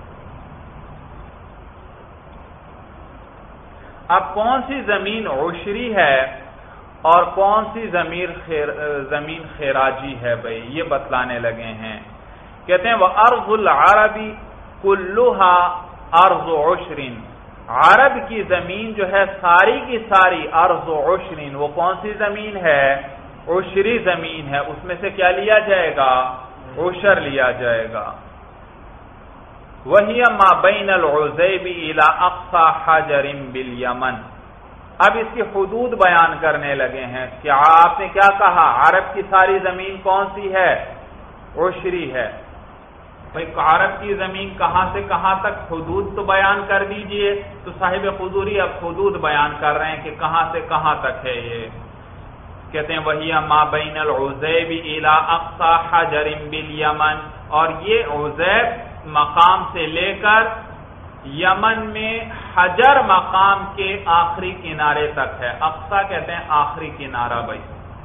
اب کون سی زمین عشری ہے اور کون سی زمین خراجی ہے بھائی، یہ بتلانے لگے ہیں۔ کہتے ہیں وَأَرْضُ الْعَرَبِ كُلُّهَا أَرْضُ عُشْرٍ، عرب کی زمین جو ہے ساری کی ساری أَرْضُ عُشْرٍ، وہ کون سی زمین ہے؟ عشری زمین ہے، اس میں سے کیا لیا جائے گا؟ عشر لیا جائے گا۔ وہی ما بین العزیب الی اقصى حجر بالیمن. اب اس کی حدود بیان کرنے لگے ہیں کہ آپ نے کیا کہا عرب کی ساری زمین کون سی ہے؟ عشری ہے. بھائی عرب کی زمین کہاں سے کہاں تک، حدود تو بیان کر دیجئے. تو صاحب حضوری اب حدود بیان کر رہے ہیں کہ کہاں سے کہاں تک ہے. یہ کہتے ہیں وہی ما بین العزیب الی اقصى حجر بالیمن، اور یہ عزیب مقام سے لے کر یمن میں حجر مقام کے آخری کنارے تک ہے. اقصی کہتے ہیں آخری کنارہ. بھائی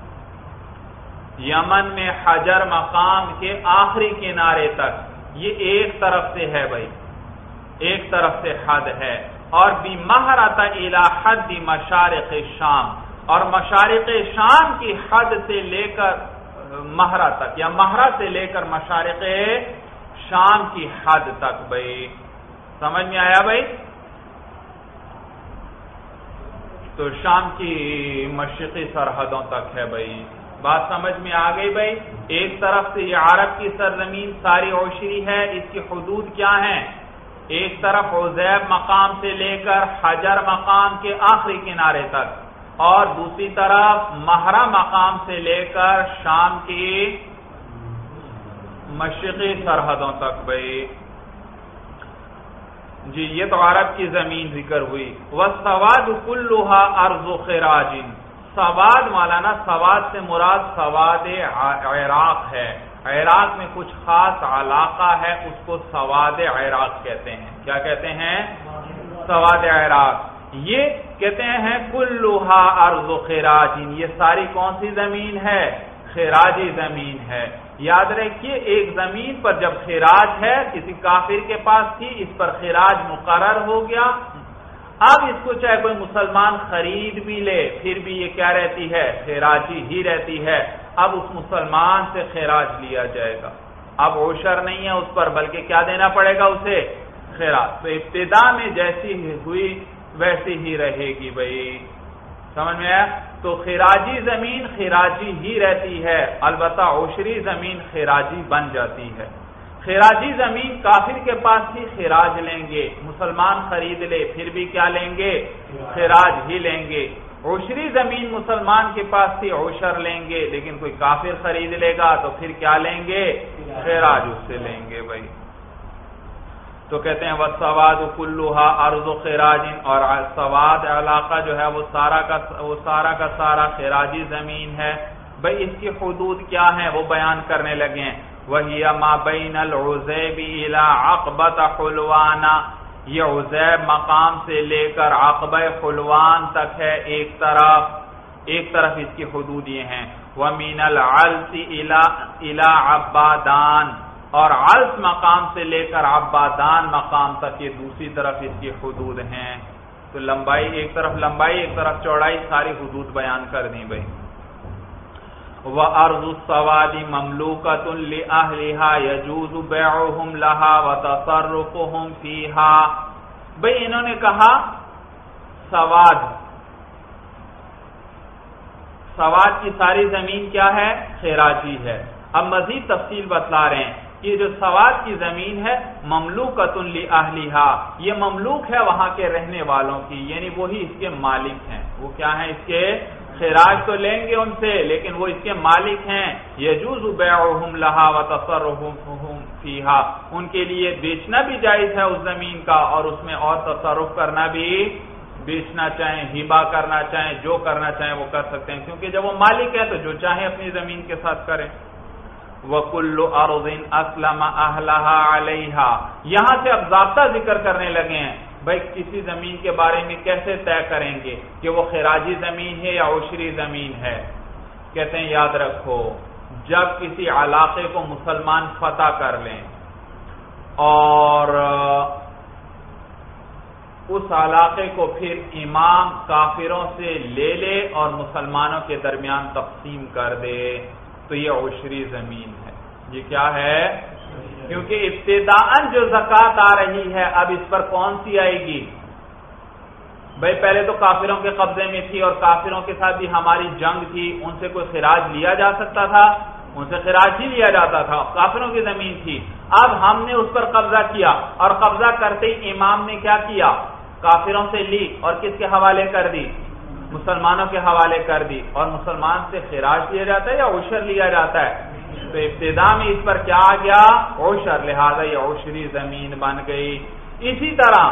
یمن میں حجر مقام کے آخری کنارے تک یہ ایک طرف سے ہے. بھائی ایک طرف سے حد ہے. اور بمہرۃ الی حد مشارق الشام، اور مشارق شام کی حد سے لے کر مہرہ تک، یا مہرہ سے لے کر مشارق شام کی حد تک. بھائی سمجھ میں آیا؟ بھائی تو شام کی مشرقی سرحدوں تک ہے. بھائی بات سمجھ میں آ گئی؟ بھائی ایک طرف سے یہ عرب کی سرزمین ساری عشری ہے. اس کی حدود کیا ہیں؟ ایک طرف عزیب مقام سے لے کر حجر مقام کے آخری کنارے تک، اور دوسری طرف مہرہ مقام سے لے کر شام کی مشرقی سرحدوں تک. بھائی جی یہ تو عرب کی زمین ذکر ہوئی. وَالسَّوَادُ كُلُّهَا أَرْضُ خِرَاجٍ. سواد مولانا سواد سے مراد سواد عراق ہے. عراق میں کچھ خاص علاقہ ہے، اس کو سواد عراق کہتے ہیں. کیا کہتے ہیں؟ سواد عراق. یہ کہتے ہیں کلھا ارض خراج. یہ ساری کون سی زمین ہے؟ خراجی زمین ہے. یاد رکھیے ایک زمین پر جب خراج ہے، کسی کافر کے پاس تھی، اس پر خراج مقرر ہو گیا. اب اس کو چاہے کوئی مسلمان خرید بھی لے پھر بھی یہ کیا رہتی ہے؟ خراجی ہی رہتی ہے. اب اس مسلمان سے خراج لیا جائے گا. اب عشر نہیں ہے اس پر، بلکہ کیا دینا پڑے گا اسے؟ خراج. تو ابتدا میں جیسی ہوئی ویسی ہی رہے گی. بھائی سمجھ میں آیا؟ تو خراجی زمین خراجی ہی رہتی ہے، البتہ عشری زمین خراجی بن جاتی ہے. خراجی زمین کافر کے پاس ہی خراج لیں گے، مسلمان خرید لے پھر بھی کیا لیں گے؟ خراج ہی لیں گے. عشری زمین مسلمان کے پاس ہی عشر لیں گے، لیکن کوئی کافر خرید لے گا تو پھر کیا لیں گے؟ خراج اس سے لیں گے. بھائی تو کہتے ہیں وَالسَّوَادُ كُلُّهَا أَرْضُ خِرَاجٍ. اور سواد علاقہ جو ہے وہ سارا کا سارا خراجی زمین ہے. بھائی اس کی حدود کیا ہیں وہ بیان کرنے لگے ہیں. وَهِيَ مَا بَيْنَ الْعُزَيْبِ إِلَىٰ عَقْبَةَ حُلْوَانَ. یہ عزیب مقام سے لے کر عقبہ حلوان تک ہے. ایک طرف اس کی حدود یہ ہیں. وَمِنَ الْعَلْسِ إِلَىٰ عَبَّادَانَ. اور علس مقام سے لے کر عبادان مقام تک یہ دوسری طرف اس کی حدود ہیں. تو لمبائی ایک طرف لمبائی ایک طرف چوڑائی ساری حدود بیان کر دیں. بھائی وَأَرْضُ السَّوَادِ مَمْلُوكَةٌ لِأَهْلِهَا يَجُوزُ بَيْعُهُمْ لَهَا وَتَصَرُّفُهُمْ فِيهَا. بھائی انہوں نے کہا سواد کی ساری زمین کیا ہے؟ خراجی ہے. اب مزید تفصیل بتلا رہے ہیں. یہ جو سواد کی زمین ہے مملوکۃ لأہلہا، یہ مملوک ہے وہاں کے رہنے والوں کی، یعنی وہی اس کے مالک ہیں. وہ کیا ہیں؟ اس کے خراج تو لیں گے ان سے لیکن وہ اس کے مالک ہیں. یجوز بیعہم لہا وتصرفہم فیہا. ان کے لیے بیچنا بھی جائز ہے اس زمین کا، اور اس میں اور تصرف کرنا بھی، بیچنا چاہیں ہبہ کرنا چاہیں جو کرنا چاہیں وہ کر سکتے ہیں، کیونکہ جب وہ مالک ہے تو جو چاہیں اپنی زمین کے ساتھ کریں. وَكُلُّ أَرْضٍ أَسْلَمَ أَهْلَهَا عَلَيْهَا. یہاں سے اب ضابطہ ذکر کرنے لگے ہیں. بھائی کسی زمین کے بارے میں کیسے طے کریں گے کہ وہ خراجی زمین ہے یا عشری زمین ہے؟ کہتے ہیں یاد رکھو، جب کسی علاقے کو مسلمان فتح کر لیں اور اس علاقے کو پھر امام کافروں سے لے لے اور مسلمانوں کے درمیان تقسیم کر دے تو یہ عشری زمین ہے. یہ کیا ہے؟ کیونکہ ابتداءً جو زکوٰۃ آ رہی ہے اب اس پر کون سی آئے گی؟ بھائی پہلے تو کافروں کے قبضے میں تھی اور کافروں کے ساتھ بھی ہماری جنگ تھی، ان سے کوئی خراج لیا جا سکتا تھا؟ ان سے خراج ہی لیا جاتا تھا، کافروں کی زمین تھی. اب ہم نے اس پر قبضہ کیا، اور قبضہ کرتے ہی امام نے کیا کیا؟ کافروں سے لی اور کس کے حوالے کر دی؟ مسلمانوں کے حوالے کر دی. اور مسلمان سے خراج لیا جاتا ہے یا عشر لیا جاتا ہے؟ تو ابتدا میں اس پر کیا آ گیا؟ عشر، لہذا یہ عشری زمین بن گئی. اسی طرح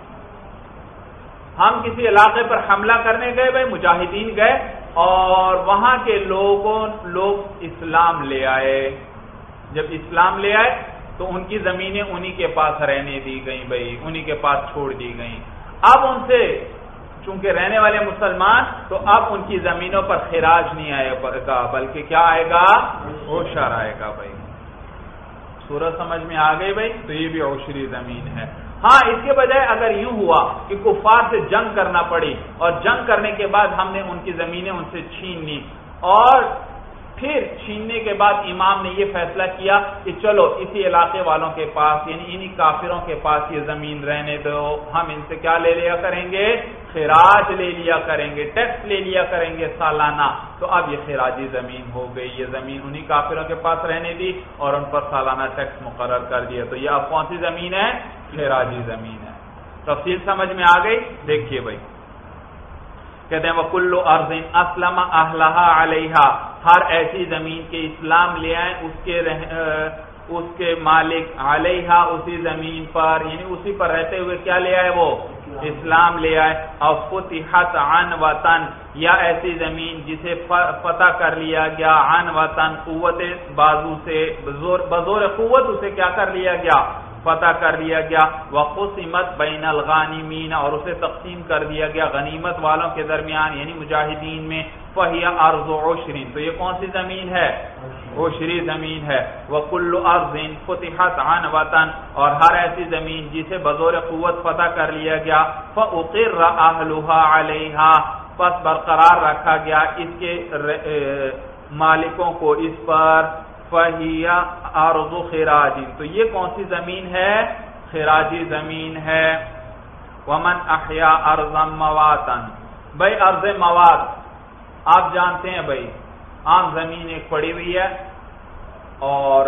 ہم کسی علاقے پر حملہ کرنے گئے، بھائی مجاہدین گئے اور وہاں کے لوگ اسلام لے آئے. جب اسلام لے آئے تو ان کی زمینیں انہی کے پاس رہنے دی گئیں، بھائی انہی کے پاس چھوڑ دی گئیں. اب ان سے چونکہ رہنے والے مسلمان، تو اب ان کی زمینوں پر خراج نہیں آئے گا، بلکہ کیا آئے گا؟ عشر آئے گا. بھائی سورج سمجھ میں آ گئی بھائی؟ تو یہ بھی عشری زمین ہے. ہاں اس کے بجائے اگر یوں ہوا کہ کفار سے جنگ کرنا پڑی اور جنگ کرنے کے بعد ہم نے ان کی زمینیں ان سے چھین لی، اور پھر چھیننے کے بعد امام نے یہ فیصلہ کیا کہ چلو اسی علاقے والوں کے پاس یعنی انہی کافروں کے پاس یہ زمین رہنے دو، ہم ان سے کیا لے لیا کریں گے؟ خراج لے لیا کریں گے، ٹیکس لے لیا کریں گے سالانہ. تو اب یہ خراجی زمین ہو گئی. یہ زمین انہی کافروں کے پاس رہنے دی اور ان پر سالانہ ٹیکس مقرر کر دیا. تو یہ اب کون سی زمین ہے؟ خراجی زمین ہے. تفصیل سمجھ میں آ گئی؟ دیکھیے بھائی کہتے ہیں وَكُلُّ أَرْضٍ أَسْلَمَ أَهْلَهَا عَلَيْهَا، ہر ایسی زمین کے اسلام لے آئیں اس کے مالک علیہا اسی زمین پر، یعنی اسی پر رہتے ہوئے کیا لے آئے؟ وہ اسلام لے آئے. اور فتحت عن وطن، یا ایسی زمین جسے فتح کر لیا گیا عن وطن، قوت بازو سے، بزور قوت اسے کیا کر لیا گیا؟ فتح کر لیا گیا. وقسمت بین الغانمین، اور اسے تقسیم کر دیا گیا غنیمت والوں کے درمیان یعنی مجاہدین میں. فہی ارض عشر، تو یہ کون سی زمین ہے؟ عشری زمین ہے. وکل ارض فتحت عن وطن، اور ہر ایسی زمین جسے بزور قوت فتح کر لیا گیا. فاقر اہلها علیہا، پس برقرار رکھا گیا اس کے مالکوں کو اس پر. فہی ارض خراج، تو یہ کون سی زمین ہے؟ خراجی زمین ہے. ومن احیا ارضا مواتا، بھائی ارض موات آپ جانتے ہیں بھائی عام زمین ایک پڑی ہوئی ہے اور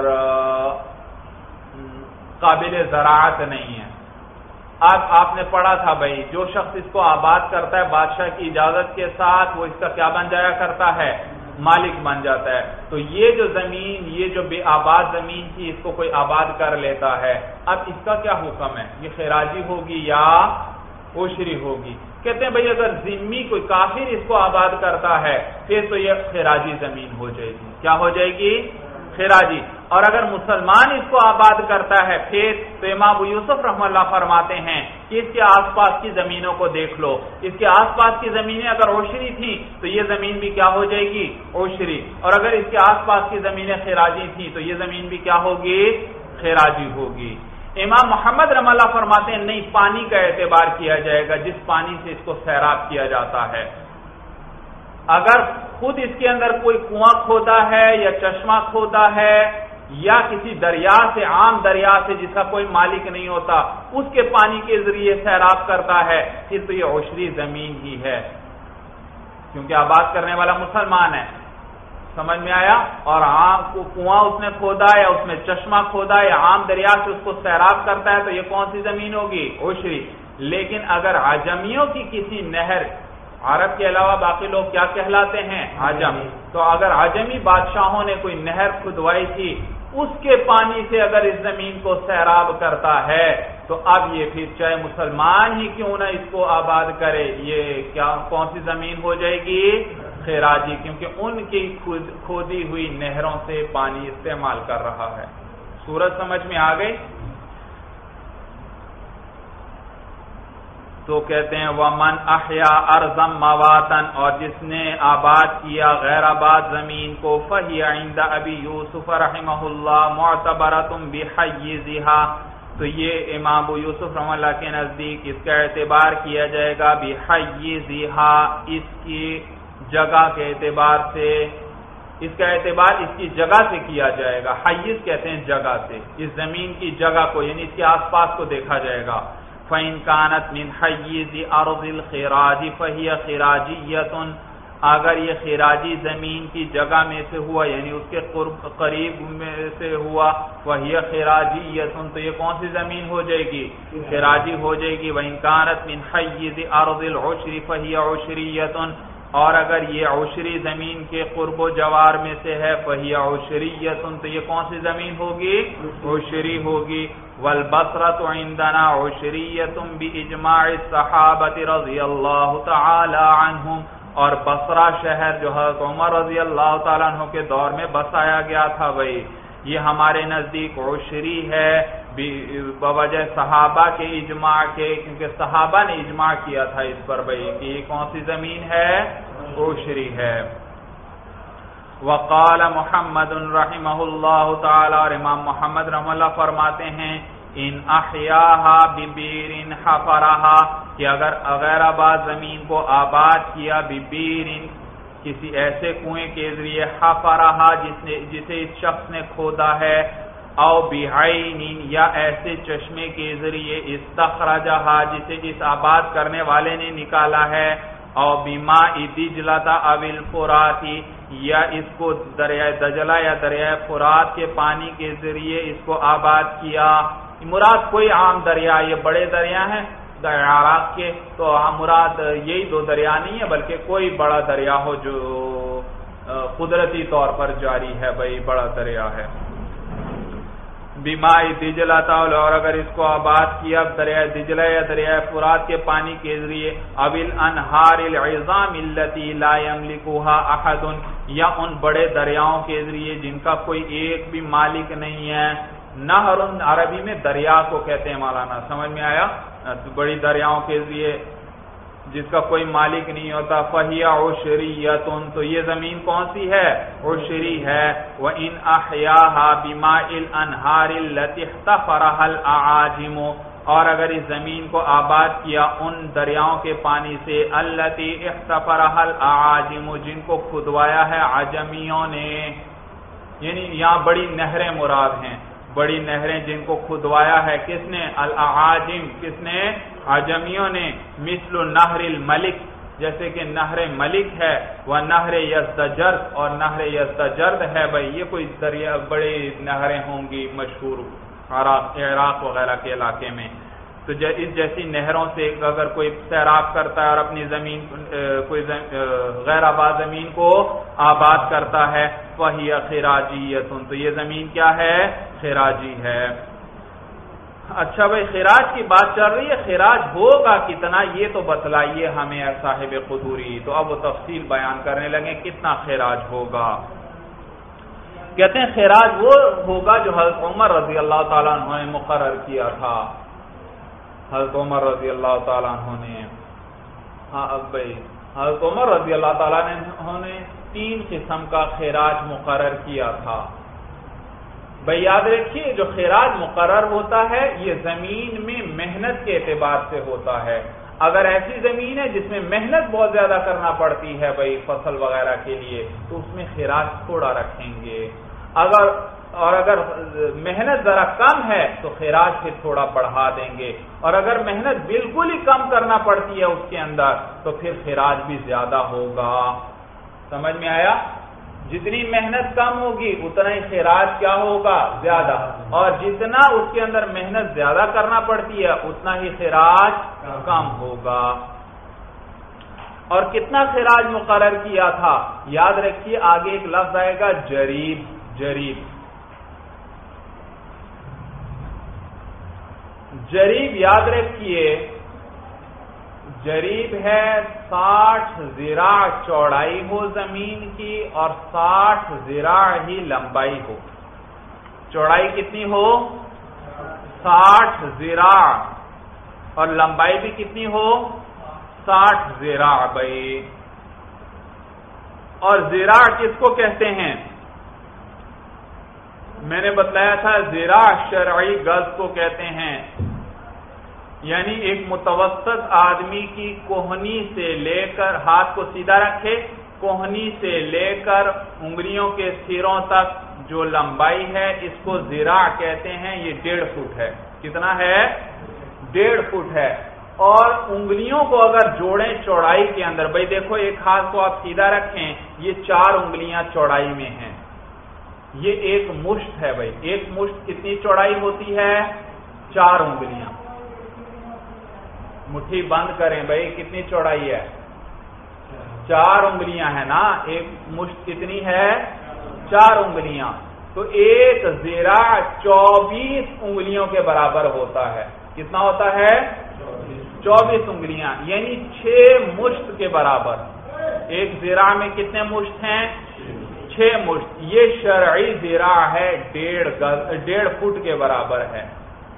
قابل زراعت نہیں ہے. اب آپ نے پڑھا تھا بھائی جو شخص اس کو آباد کرتا ہے بادشاہ کی اجازت کے ساتھ، وہ اس کا کیا بن جایا کرتا ہے؟ مالک بن جاتا ہے. تو یہ جو زمین، یہ جو بے آباد زمین تھی، اس کو کوئی آباد کر لیتا ہے، اب اس کا کیا حکم ہے؟ یہ خراجی ہوگی یا عشری ہوگی؟ کہتے ہیں بھئی اگر ذمی کوئی کافر اس کو آباد کرتا ہے پھر تو یہ خراجی زمین ہو جائے گی. کیا ہو جائے گی؟ خراجی. اور اگر مسلمان اس کو آباد کرتا ہے پھر تو امام ابو یوسف رحمہ اللہ فرماتے ہیں کہ اس کے آس پاس کی زمینوں کو دیکھ لو، اس کے آس پاس کی زمینیں اگر عشری تھیں تو یہ زمین بھی کیا ہو جائے گی؟ عشری. اور اگر اس کے آس پاس کی زمینیں خراجی تھیں تو یہ زمین بھی کیا ہوگی؟ خراجی ہوگی. امام محمد رحمہ اللہ فرماتے ہیں نہیں، پانی کا اعتبار کیا جائے گا جس پانی سے اس کو سیراب کیا جاتا ہے. اگر خود اس کے اندر کوئی کنواں کھودا ہے یا چشمہ کھودا ہے یا کسی دریا سے، عام دریا سے جس کا کوئی مالک نہیں ہوتا، اس کے پانی کے ذریعے سیراب کرتا ہے پھر تو یہ عشری زمین ہی ہے کیونکہ آباد کرنے والا مسلمان ہے. سمجھ میں آیا؟ اور عام کو کنواں اس نے کھودا یا اس میں چشمہ کھودا یا عام دریا سے اس کو سیراب کرتا ہے تو یہ کون سی زمین ہوگی؟ عشری. لیکن اگر عجمیوں کی کسی نہر، عرب کے علاوہ باقی لوگ کیا کہلاتے ہیں؟ عجم. تو اگر عجمی بادشاہوں نے کوئی نہر کھدوائی تھی، اس کے پانی سے اگر اس زمین کو سیراب کرتا ہے تو اب یہ پھر چاہے مسلمان ہی کیوں نہ اس کو آباد کرے، یہ کیا کون سی زمین ہو جائے گی؟ خراجی، کیونکہ ان کی کھودی ہوئی نہروں سے پانی استعمال کر رہا ہے. سورج سمجھ میں آ گئی؟ تو کہتے ہیں وَمَنْ أَحْيَا أَرْضًا مَوَاتًا، اور جس نے آباد کیا غیر آباد زمین کو، فَهِيَ عِنْدَ أَبِي يُوسُفَ رَحِمَهُ اللَّهُ مُعْتَبَرَةٌ بِحَيِّزِهَا، تو یہ امام ابو یوسف رحمہ اللہ کے نزدیک اس کا اعتبار کیا جائے گا بِحَيِّزِهَا، اس کی جگہ کے اعتبار سے. اس کا اعتبار اس کی جگہ سے کیا جائے گا. حیز کہتے ہیں جگہ سے، اس زمین کی جگہ کو یعنی اس کے آس پاس کو دیکھا جائے گا. فَإِنْ كَانَتْ مِنْ حَيِّزِ أَرْضِ الْخِرَاجِ فَهِيَ خِرَاجِيَّةٌ، اگر یہ خراجی زمین کی جگہ میں سے ہوا یعنی اس کے قریب میں سے ہوا وہی خراجیۃ تو یہ کون سی زمین ہو جائے گی؟ خراجی ہو جائے گی. وَإِنْ كَانَتْ مِنْ حَيِّزِ أَرْضِ الْعُشْرِ فَهِيَ عُشْرِيَّةٌ اور اگر یہ عشری زمین کے قرب و جوار میں سے ہے فَهِيَ عُشْرِيَّةٌ تو یہ کون سی زمین ہوگی؟ عشری ہوگی. وَالْبَصْرَةُ عِنْدَنَا عُشْرِيَّةٌ بِإِجْمَاعِ الصَّحَابَةِ رَضِيَ اللَّهُ تَعَالَى عَنْهُمْ اور بصرہ شہر جو حضرت عمر رضی اللہ تعالیٰ عنہ کے دور میں بسایا گیا تھا بھائی یہ ہمارے نزدیک عشری ہے بوجہ صحابہ کے اجماع کے کیونکہ صحابہ نے اجماع کیا تھا اس پر بھائی کہ یہ کون سی زمین ہے؟ عشری ہے. وقال محمد رحمہ اللہ تعالی اور امام محمد رحمہ اللہ فرماتے ہیں ان احیاہا ببیر حفرہا کہ اگر غیر آباد زمین کو آباد کیا ببیر کسی ایسے کنویں کے ذریعے حفرہا جسے اس شخص نے کھودا ہے او بعین یا ایسے چشمے کے ذریعے استخرجہا جسے اس آباد کرنے والے نے نکالا ہے او بماء دجلہ او الفراتی یا اس کو دریائے دجلہ یا دریائے فرات کے پانی کے ذریعے اس کو آباد کیا. مراد کوئی عام دریا یہ بڑے دریا ہیں عراق کے تو مراد یہی دو دریا نہیں ہے بلکہ کوئی بڑا دریا ہو جو قدرتی طور پر جاری ہے بھائی بڑا دریا ہے. بیمائی دجلہ اور اگر اس کو آباد کیا دریائے دجلہ یا دریائے فرات کے پانی کے ذریعے ابل انہار العظام التي لا يملكها احد یا ان بڑے دریاؤں کے ذریعے جن کا کوئی ایک بھی مالک نہیں ہے. نہر عربی میں دریا کو کہتے ہیں مولانا سمجھ میں آیا بڑی دریاؤں کے ذریعے جس کا کوئی مالک نہیں ہوتا فہی عشریۃ تو یہ زمین کون سی ہے؟ عشری ہے. وَإِنْ أَحْيَاهَا بِمَاءِ الْأَنْهَارِ الَّتِي احْتَفَرَهَا الْأَعَاجِمُ اور اگر اس زمین کو آباد کیا ان دریاؤں کے پانی سے الَّتِي احْتَفَرَهَا الْأَعَاجِمُ جن کو کھدوایا ہے عجمیوں نے یعنی یہاں بڑی نہریں مراد ہیں بڑی نہریں جن کو کھدوایا ہے کس نے؟ الاعاجم کس نے؟ عجمیوں نے. مثل نہر الملک جیسے کہ نہر ملک ہے وہ نہر یزدجرد اور نہر یزدجرد ہے بھائی یہ کوئی دریا بڑی نہریں ہوں گی مشہور عراق وغیرہ کے علاقے میں تو اس جیسی نہروں سے اگر کوئی سیراب کرتا ہے اور اپنی زمین کوئی غیر آباد زمین کو آباد کرتا ہے وہی خراجیۃ تو یہ زمین کیا ہے؟ خراجی ہے. اچھا بھائی خراج کی بات چل رہی ہے خراج ہوگا کتنا یہ تو بتلائیے ہمیں صاحب قدوری تو اب وہ تفصیل بیان کرنے لگے کتنا خراج ہوگا. کہتے ہیں خراج وہ ہوگا جو حضرت عمر رضی اللہ تعالیٰ عنہ نے مقرر کیا تھا. حضرت عمر رضی اللہ تعالیٰ عنہ نے حضرت عمر رضی اللہ تعالیٰ عنہ نے 3 قسم کا خراج مقرر کیا تھا. بھائی یاد رکھیے جو خراج مقرر ہوتا ہے یہ زمین میں محنت کے اعتبار سے ہوتا ہے. اگر ایسی زمین ہے جس میں محنت بہت زیادہ کرنا پڑتی ہے بھائی فصل وغیرہ کے لیے تو اس میں خراج تھوڑا رکھیں گے. اگر محنت ذرا کم ہے تو خراج پھر تھوڑا بڑھا دیں گے اور اگر محنت بالکل ہی کم کرنا پڑتی ہے اس کے اندر تو پھر خراج بھی زیادہ ہوگا. سمجھ میں آیا؟ جتنی محنت کم ہوگی اتنا ہی خراج کیا ہوگا؟ زیادہ. اور جتنا اس کے اندر محنت زیادہ کرنا پڑتی ہے اتنا ہی خراج کم ہوگا. اور کتنا خراج مقرر کیا تھا یاد رکھیے آگے ایک لفظ آئے گا جریب. جریب یاد رکھیے جریب ہے 60 ذراع چوڑائی ہو زمین کی اور 60 ذراع ہی لمبائی ہو. چوڑائی کتنی ہو؟ 60 ذراع اور لمبائی بھی کتنی ہو؟ 60 ذراع بھائی. اور ذراع کس کو کہتے ہیں؟ میں نے بتلایا تھا ذراع شرعی گز کو کہتے ہیں یعنی ایک متوسط آدمی کی کوہنی سے لے کر ہاتھ کو سیدھا رکھے کوہنی سے لے کر انگلیوں کے سروں تک جو لمبائی ہے اس کو ذراع کہتے ہیں. یہ 1.5 فٹ ہے. کتنا ہے؟ 1.5 فٹ ہے. اور انگلیوں کو اگر جوڑیں چوڑائی کے اندر، بھائی دیکھو ایک ہاتھ کو آپ سیدھا رکھیں، یہ 4 انگلیاں چوڑائی میں ہیں، یہ ایک مشت ہے بھائی، ایک مشت کتنی چوڑائی ہوتی ہے؟ 4 انگلیاں۔ مٹھی بند کریں بھائی، کتنی چوڑائی ہے؟ 4 انگلیاں ہے نا، ایک مشت کتنی ہے؟ 4 انگلیاں، تو ایک ذراع 24 انگلیوں کے برابر ہوتا ہے۔ کتنا ہوتا ہے؟ 24 انگلیاں، یعنی 6 مشت کے برابر۔ ایک ذراع میں کتنے مشت ہیں؟ 6 مشت۔ یہ شرعی ذراع ہے، 1.5 فٹ کے برابر ہے۔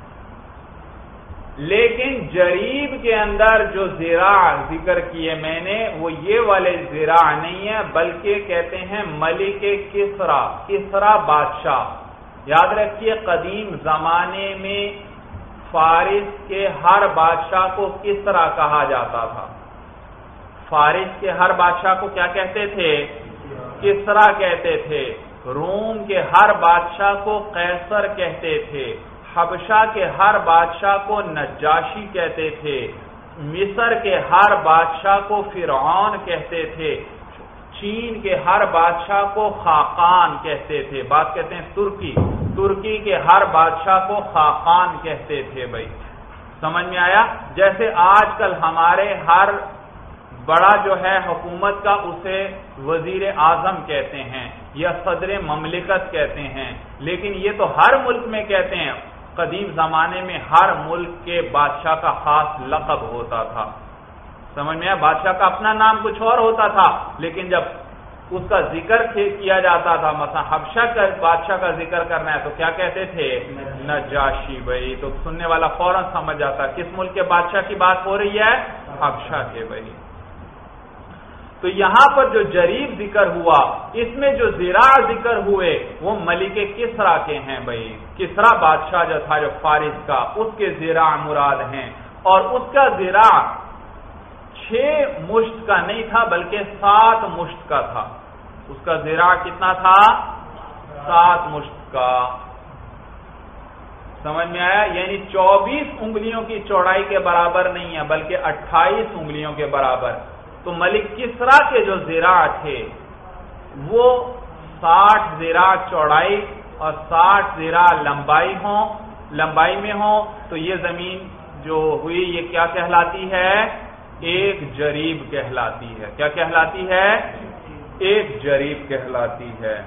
لیکن جریب کے اندر جو ذراع ذکر کیے میں نے، وہ یہ والے ذراع نہیں ہے، بلکہ کہتے ہیں ملک کسرا بادشاہ۔ یاد رکھیے قدیم زمانے میں فارس کے ہر بادشاہ کو کسرا کہا جاتا تھا۔ فارس کے ہر بادشاہ کو کیا کہتے تھے؟ کسرا کہتے تھے۔ روم کے ہر بادشاہ کو قیصر کہتے تھے۔ حبشہ کے ہر بادشاہ کو نجاشی کہتے تھے۔ مصر کے ہر بادشاہ کو فرعون کہتے تھے۔ چین کے ہر بادشاہ کو خاقان کہتے تھے۔ بات کہتے ہیں ترکی کے ہر بادشاہ کو خاقان کہتے تھے۔ بھائی سمجھ میں آیا؟ جیسے آج کل ہمارے ہر بڑا جو ہے حکومت کا اسے وزیر اعظم کہتے ہیں یا صدر مملکت کہتے ہیں، لیکن یہ تو ہر ملک میں کہتے ہیں۔ قدیم زمانے میں ہر ملک کے بادشاہ کا خاص لقب ہوتا تھا۔ سمجھ میں آیا؟ بادشاہ کا اپنا نام کچھ اور ہوتا تھا، لیکن جب اس کا ذکر کیا جاتا تھا، مثلا حبشہ کا بادشاہ کا ذکر کرنا ہے تو کیا کہتے تھے؟ نجاشی۔ بھائی تو سننے والا فوراً سمجھ جاتا کس ملک کے بادشاہ کی بات ہو رہی ہے؟ حبشہ کے۔ بھائی تو یہاں پر جو جریب ذکر ہوا، اس میں جو ذراع ذکر ہوئے وہ ملک کسرا کے ہیں۔ بھائی کسرا بادشاہ جو تھا جو فارس کا، اس کے ذراع مراد ہیں، اور اس کا ذراع 6 مشت کا نہیں تھا بلکہ 7 مشت کا تھا۔ اس کا ذراع کتنا تھا؟ 7 مشت کا۔ سمجھ میں آیا؟ یعنی 24 انگلیوں کی چوڑائی کے برابر نہیں ہے بلکہ 28 انگلیوں کے برابر۔ تو ملک کسرا کے جو ذراع تھے وہ 60 ذراع چوڑائی اور 60 ذراع لمبائی میں ہوں، تو یہ زمین جو ہوئی یہ کیا کہلاتی ہے؟ ایک جریب کہلاتی ہے۔ کیا کہلاتی ہے؟ ایک جریب کہلاتی ہے۔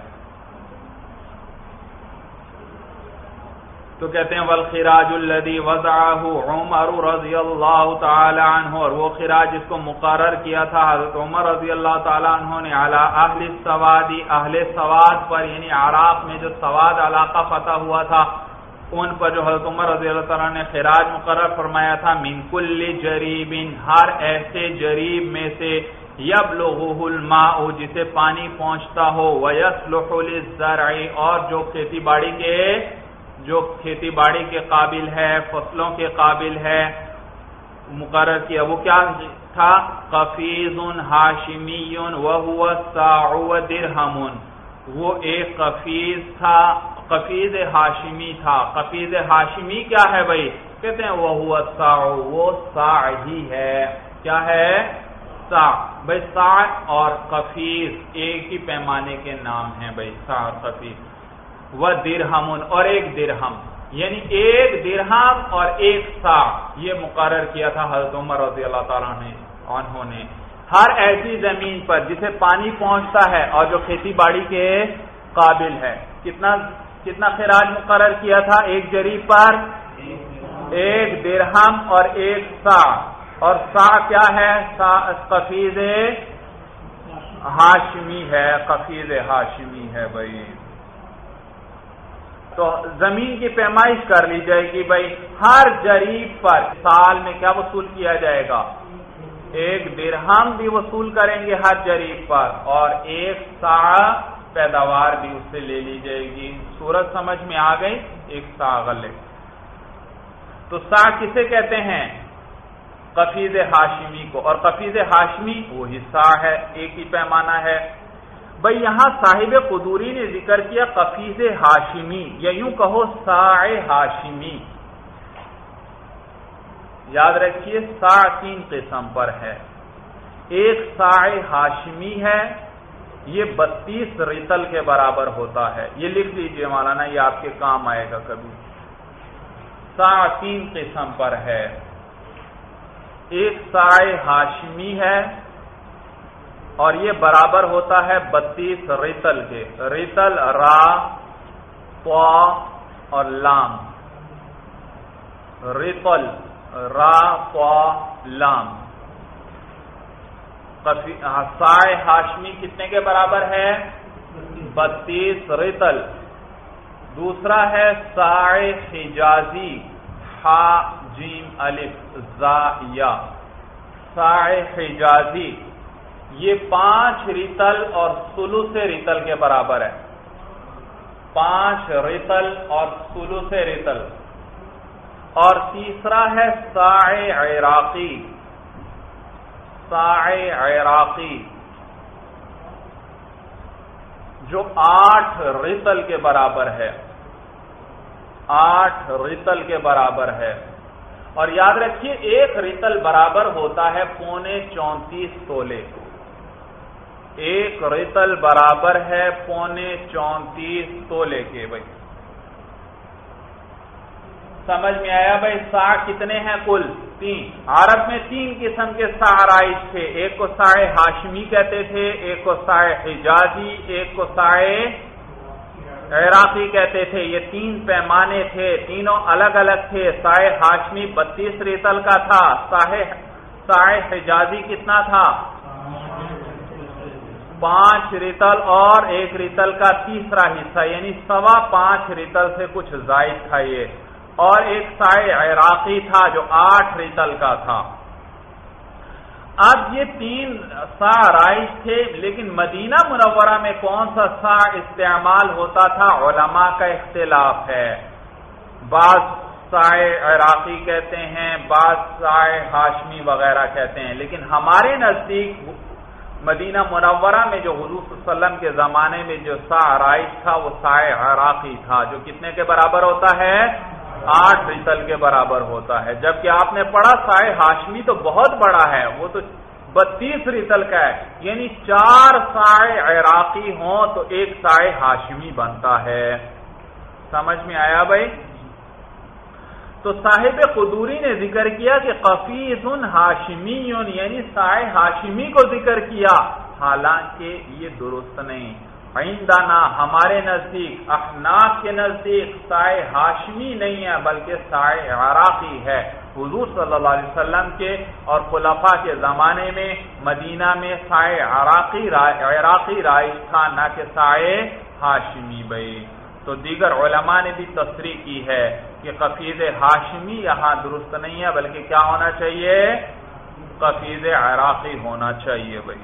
تو کہتے ہیں والخراج الذي وضعه عمر رضی اللہ تعالی عنہ، اور وہ خراج جس کو مقرر کیا تھا حضرت عمر رضی اللہ تعالی عنہ نے، علی اہل السواد، اہل سواد پر، یعنی عراق میں جو سواد علاقہ فتح ہوا تھا ان پر جو حضرت عمر رضی اللہ تعالیٰ نے خراج مقرر فرمایا تھا، من کل جریب، ہر ایسے جریب میں سے، یبلغہ الماء، جسے پانی پہنچتا ہو، ویصلح للزرع، اور جو کھیتی باڑی کے قابل ہے، فصلوں کے قابل ہے، مقرر کیا۔ وہ کیا تھا؟ قفیز ہاشمی وہو الصاع ودرہم، وہ ایک قفیز تھا، قفیز ہاشمی تھا۔ قفیز ہاشمی کیا ہے بھائی؟ کہتے ہیں وہو الصاع، وہ صاع ہی ہے۔ کیا ہے؟ صاع۔ بھائی صاع اور قفیز ایک ہی پیمانے کے نام ہیں بھائی، صاع اور قفیز۔ وہ درہم، اور ایک درہم، یعنی ایک درہم اور ایک صاع، یہ مقرر کیا تھا حضرت عمر رضی اللہ تعالیٰ عنہ نے۔ ہر ایسی زمین پر جسے پانی پہنچتا ہے اور جو کھیتی باڑی کے قابل ہے، کتنا خراج مقرر کیا تھا ایک جریب پر؟ ایک درہم اور ایک صاع۔ اور صاع کیا ہے؟ قفیز ہاشمی ہے، قفیز ہاشمی ہے بھائی۔ تو زمین کی پیمائش کر لی جائے گی بھائی، ہر جریب پر سال میں کیا وصول کیا جائے گا؟ ایک درہم بھی وصول کریں گے ہر جریب پر، اور ایک صاع پیداوار بھی اس سے لے لی جائے گی۔ صورت سمجھ میں آ گئی؟ ایک صاع غلے۔ تو صاع کسے کہتے ہیں؟ قفیز ہاشمی کو، اور قفیز ہاشمی وہی صاع ہے، ایک ہی پیمانہ ہے بھئی۔ یہاں صاحب قدوری نے ذکر کیا قفیز ہاشمی، یا یوں کہو صاع ہاشمی۔ یاد رکھیے سا 3 قسم پر ہے. ایک سا ہاشمی ہے، یہ 32 رطل کے برابر ہوتا ہے. یہ لکھ لیجئے مولانا، یہ آپ کے کام آئے گا کبھی. سا 3 قسم پر ہے. ایک سا ہاشمی ہے اور یہ برابر ہوتا ہے 32 رطل کے. رطل را، طا اور لام. رطل را، طا، لام. سائے ہاشمی کتنے کے برابر ہے؟ 32 رطل. دوسرا ہے سائے حجازی، ہا جیم الف زا یا. سائے حجازی یہ 5 رطل اور ثلث رطل کے برابر ہے. 5 رطل اور ثلث رطل. اور تیسرا ہے سائے عراقی. سائے عراقی جو 8 رطل کے برابر ہے. 8 رطل کے برابر ہے. اور یاد رکھیے 1 رطل برابر ہوتا ہے 34.25 تولے. 1 رطل برابر ہے 34.25 تولے کے. بھائی سمجھ میں آیا بھائی؟ سا کتنے ہیں کل؟ 3. عرب میں 3 قسم کے سا رائج تھے. ایک کو سائے ہاشمی کہتے تھے، ایک کو سائے حجازی، ایک کو سائے عراقی کہتے تھے. یہ 3 پیمانے تھے، تینوں الگ الگ تھے. سائے ہاشمی 32 رطل کا تھا. سائے حجازی کتنا تھا؟ 5 رطل اور 1 رطل کا تیسرا حصہ، یعنی 5.25 رطل سے کچھ زائد تھا یہ. اور ایک سائے عراقی تھا جو 8 رطل کا تھا. اب یہ 3 سا رائج تھے، لیکن مدینہ منورہ میں کون سا سا استعمال ہوتا تھا علماء کا اختلاف ہے. بعض سائے عراقی کہتے ہیں، بعض سائے ہاشمی وغیرہ کہتے ہیں. لیکن ہمارے نزدیک مدینہ منورہ میں جو حضور صلی اللہ علیہ وسلم کے زمانے میں جو سا رائج تھا وہ سائے عراقی تھا، جو کتنے کے برابر ہوتا ہے؟ 8 رطل کے برابر ہوتا ہے. جبکہ آپ نے پڑھا سائے ہاشمی تو بہت بڑا ہے، وہ تو 32 رطل کا ہے. یعنی 4 سائے عراقی ہوں تو 1 سائے ہاشمی بنتا ہے. سمجھ میں آیا بھائی؟ تو صاحب قدوری نے ذکر کیا کہ قفیز ہاشمی، یعنی سائے ہاشمی کو ذکر کیا، حالانکہ یہ درست نہیں. عندنا ہمارے نزدیک، احناف کے نزدیک سائے ہاشمی نہیں ہے بلکہ سائے عراقی ہے. حضور صلی اللہ علیہ وسلم کے اور خلفاء کے زمانے میں مدینہ میں سائے عراقی رائج تھا، نہ کہ سائے ہاشمی. بھائی تو دیگر علماء نے بھی تصریح کی ہے کہ قفیز ہاشمی یہاں درست نہیں ہے، بلکہ کیا ہونا چاہیے؟ قفیز عراقی ہونا چاہیے. بھائی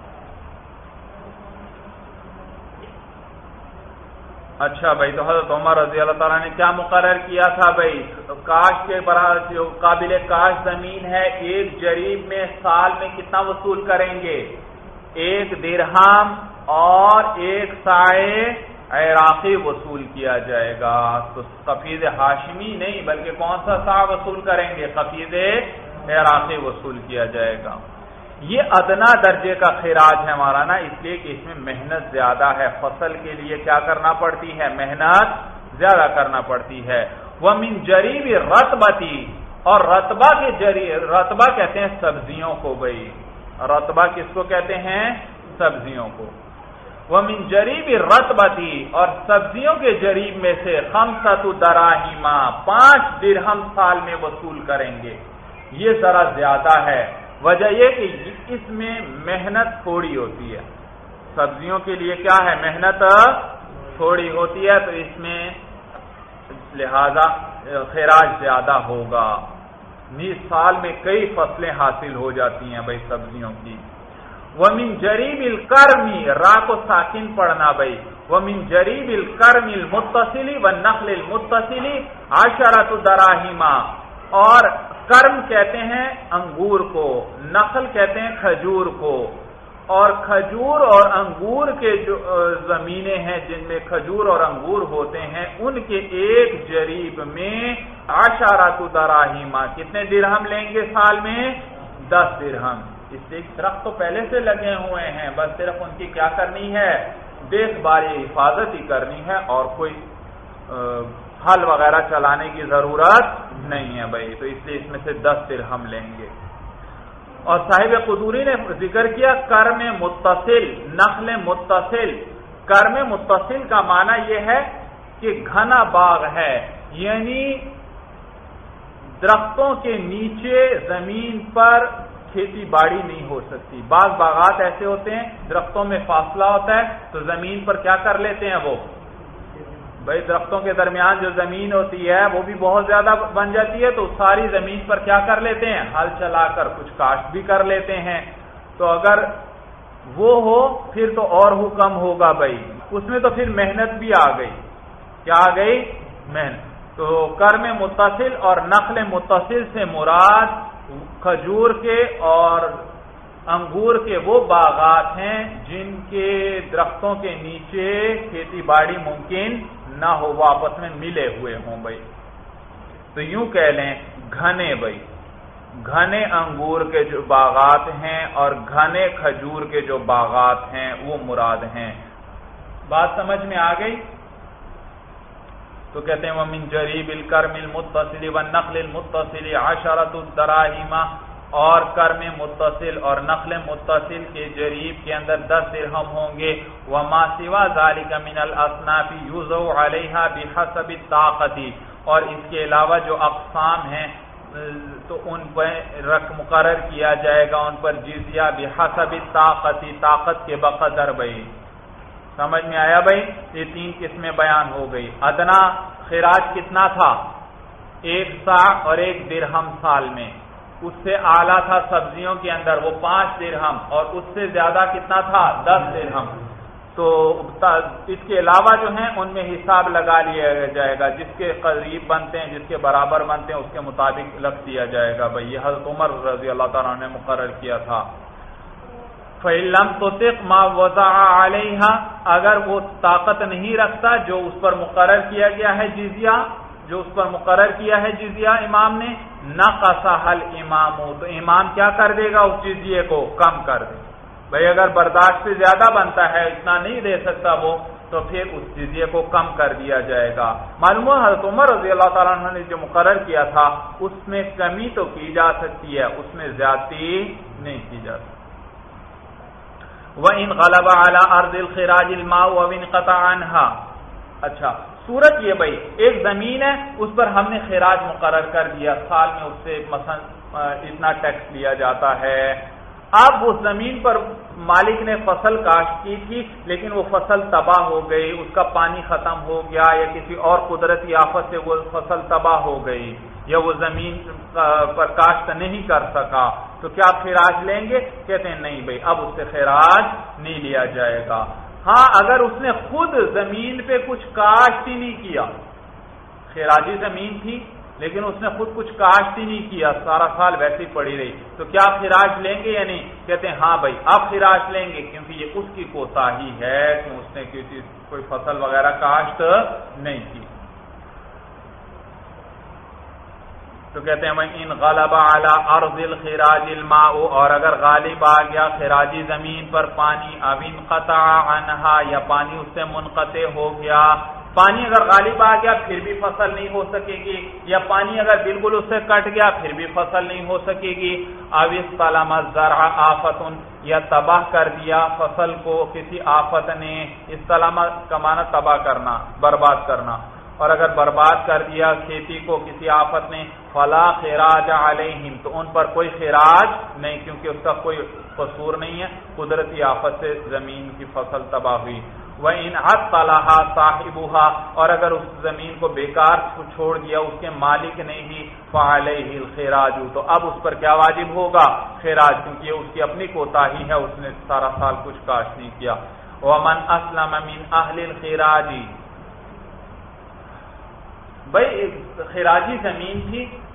اچھا بھائی، تو حضرت عمر رضی اللہ تعالیٰ نے کیا مقرر کیا تھا؟ بھائی کاشت کے برابر جو قابل کاشت زمین ہے، 1 جریب میں سال میں کتنا وصول کریں گے؟ 1 درہم اور 1 سائے عراقی وصول کیا جائے گا. تو قفیز ہاشمی نہیں بلکہ کون سا سا وصول کریں گے؟ قفیز عراقی وصول کیا جائے گا. یہ ادنا درجے کا خراج ہے مولانا، اس لیے کہ اس میں محنت زیادہ ہے. فصل کے لیے کیا کرنا پڑتی ہے؟ محنت زیادہ کرنا پڑتی ہے. وَمِن جَرِيبِ رَطْبَتِي، اور رتبہ کے رتبہ کہتے ہیں سبزیوں کو. بھائی رتبہ کس کو کہتے ہیں؟ سبزیوں کو. وَمِن جَرِيبِ رَطْبَتِي، اور سبزیوں کے جریب میں سے 5 دراہم، 5 درہم سال میں وصول کریں گے. یہ ذرا زیادہ ہے. وجہ یہ کہ اس میں محنت تھوڑی ہوتی ہے. سبزیوں کے لیے کیا ہے؟ محنت تھوڑی ہوتی ہے، تو اس میں لہذا خراج زیادہ ہوگا. سال میں کئی فصلیں حاصل ہو جاتی ہیں بھائی سبزیوں کی. وَمِن جَرِيبِ الْكَرْمِ، را کو ساکن پڑھنا بھائی. وَمِن جَرِيبِ الْكَرْمِ الْمُتَّصِلِ وَالنَّخْلِ الْمُتَّصِلِ 10 دراہم، اور کرم کہتے ہیں انگور کو، نخل کہتے ہیں کھجور کو، اور کھجور اور انگور کے جو زمینیں ہیں جن میں کھجور اور انگور ہوتے ہیں ان کے ایک جریب میں 10 دراہیم، کتنے درہم لیں گے سال میں؟ 10 درہم۔ اس سے درخت تو پہلے سے لگے ہوئے ہیں، بس صرف ان کی کیا کرنی ہے؟ دیکھ بھال حفاظت ہی کرنی ہے، اور کوئی ہل وغیرہ چلانے کی ضرورت نہیں ہے بھائی، تو اس لیے اس میں سے 10 درہم لیں گے۔ اور صاحب قدوری نے ذکر کیا کرم متصل، نخل متصل۔ کرم متصل کا معنی یہ ہے کہ گھنا باغ ہے، یعنی درختوں کے نیچے زمین پر کھیتی باڑی نہیں ہو سکتی۔ بعض باغات ایسے ہوتے ہیں درختوں میں فاصلہ ہوتا ہے تو زمین پر کیا کر لیتے ہیں وہ بھائی، درختوں کے درمیان جو زمین ہوتی ہے وہ بھی بہت زیادہ بن جاتی ہے، تو ساری زمین پر کیا کر لیتے ہیں؟ ہل چلا کر کچھ کاشت بھی کر لیتے ہیں۔ تو اگر وہ ہو پھر تو اور حکم ہوگا بھائی، اس میں تو پھر محنت بھی آ گئی۔ کیا آ گئی؟ محنت۔ تو کرم متصل اور نخل متصل سے مراد کھجور کے اور انگور کے وہ باغات ہیں جن کے درختوں کے نیچے کھیتی باڑی ممکن نہ ہو، وہ آپس میں ملے ہوئے ہوں بھائی۔ تو یوں کہہ لیں گھنے بھائی، گھنے انگور کے جو باغات ہیں اور گھنے کھجور کے جو باغات ہیں وہ مراد ہیں۔ بات سمجھ میں آ گئی؟ تو کہتے ہیں وَمِن جَرِيبِ الْكَرْمِ الْمُتَّصِلِ وَالنَّخْلِ الْمُتَّصِلِ 10 دراہیم، اور کرم متصل اور نخل متصل کے جریب کے اندر 10 درہم ہوں گے۔ وَمَا سِوَى ذَلِكَ مِنَ الْأَصْنَافِ يُوزَعُ عَلَيْهَا بِحَسَبِ الطَّاقَةِ، اور اس کے علاوہ جو اقسام ہیں تو ان پر مقرر کیا جائے گا ان پر جزیہ بحسب الطاقة، طاقت کے بقدر بھائی۔ سمجھ میں آیا بھائی؟ یہ 3 قسمیں بیان ہو گئی۔ ادنا خراج کتنا تھا؟ 1 صاع اور 1 درہم سال میں۔ اس سے اعلیٰ تھا سبزیوں کے اندر وہ 5 درہم، اور اس سے زیادہ کتنا تھا؟ 10 درہم۔ تو اس کے علاوہ جو ہیں ان میں حساب لگا لیا جائے گا، جس کے قریب بنتے ہیں جس کے برابر بنتے ہیں اس کے مطابق لگ دیا جائے گا بھائی۔ یہ حضرت عمر رضی اللہ تعالیٰ نے مقرر کیا تھا۔ فَإِن لَّمْ تُطِقْ مَا وَضَعَ عَلَيْهَا، اگر وہ طاقت نہیں رکھتا جو اس پر مقرر کیا گیا ہے جزیہ، جو اس پر مقرر کیا ہے جزیہ امام نے، نقصها الامام، تو امام کیا کر دے گا؟ اس جزیے کو کم کر دے بھائی۔ اگر برداشت سے زیادہ بنتا ہے، اتنا نہیں دے سکتا وہ، تو پھر اس جزیے کو کم کر دیا جائے گا۔ معلوم ہے حضرت عمر رضی اللہ تعالیٰ عنہ نے جو مقرر کیا تھا اس میں کمی تو کی جا سکتی ہے، اس میں زیادتی نہیں کی جا سکتی۔ وَإِنْ غَلَبَ عَلَى أَرْضِ الْخِرَاجِ الْمَاءُ وَانْقَطَعَ عَنْهَا، اچھا صورت یہ بھائی، ایک زمین ہے اس پر ہم نے خراج مقرر کر دیا، سال میں اس سے مثلا اتنا ٹیکس لیا جاتا ہے۔ اب اس زمین پر مالک نے فصل کاشت کی تھی لیکن وہ فصل تباہ ہو گئی، اس کا پانی ختم ہو گیا یا کسی اور قدرتی آفت سے وہ فصل تباہ ہو گئی، یا وہ زمین پر کاشت نہیں کر سکا، تو کیا آپ خراج لیں گے؟ کہتے ہیں نہیں بھائی، اب اس سے خراج نہیں لیا جائے گا۔ ہاں اگر اس نے خود زمین پہ کچھ کاشت ہی نہیں کیا، خراجی زمین تھی لیکن اس نے خود کچھ کاشت ہی نہیں کیا، سارا سال ویسے ہی پڑی رہی، تو کیا آپ خراج لیں گے یا نہیں؟ کہتے ہیں ہاں بھائی آپ خراج لیں گے، کیونکہ یہ اس کی کوتاہی ہے کہ اس نے کوئی فصل وغیرہ کاشت نہیں کی۔ تو کہتے ہیں وَإِنْ غَلَبَ عَلَى أَرْضِ الْخِرَاجِ الْمَاءُ، اور اگر غالب آ گیا خراجی زمین پر پانی، أَوْ انْقَطَعَ عَنْهَا، یا پانی اس سے منقطع ہو گیا، پانی اگر غالب آ گیا پھر بھی فصل نہیں ہو سکے گی، یا پانی اگر بالکل اس سے کٹ گیا پھر بھی فصل نہیں ہو سکے گی۔ أَوْ اصْطَلَمَ الزَّرْعَ آفَةٌ، یا تباہ کر دیا فصل کو کسی آفت نے، اصطلم کا معنی تباہ کرنا، برباد کرنا، اور اگر برباد کر دیا کھیتی کو کسی آفت نے، فلا خراج علیہم، تو ان پر کوئی خراج نہیں، کیونکہ اس کا کوئی قصور نہیں ہے، قدرتی آفت سے زمین کی فصل تباہ ہوئی۔ وَإِنْ عَطَّلَهَا صَاحِبُهَا، اور اگر اس زمین کو بیکار چھوڑ دیا اس کے مالک نے ہی، فَعَلَيْهِ الْخِرَاجُ، تو اب اس پر کیا واجب ہوگا؟ خراج، کیونکہ یہ اس کی اپنی کوتاہی ہے، اس نے سارا سال کچھ کاشت نہیں کیا۔ وَمَنْ أَسْلَمَ مِنْ أَهْلِ الْخِرَاجِ، بھائی خراجی زمین تھی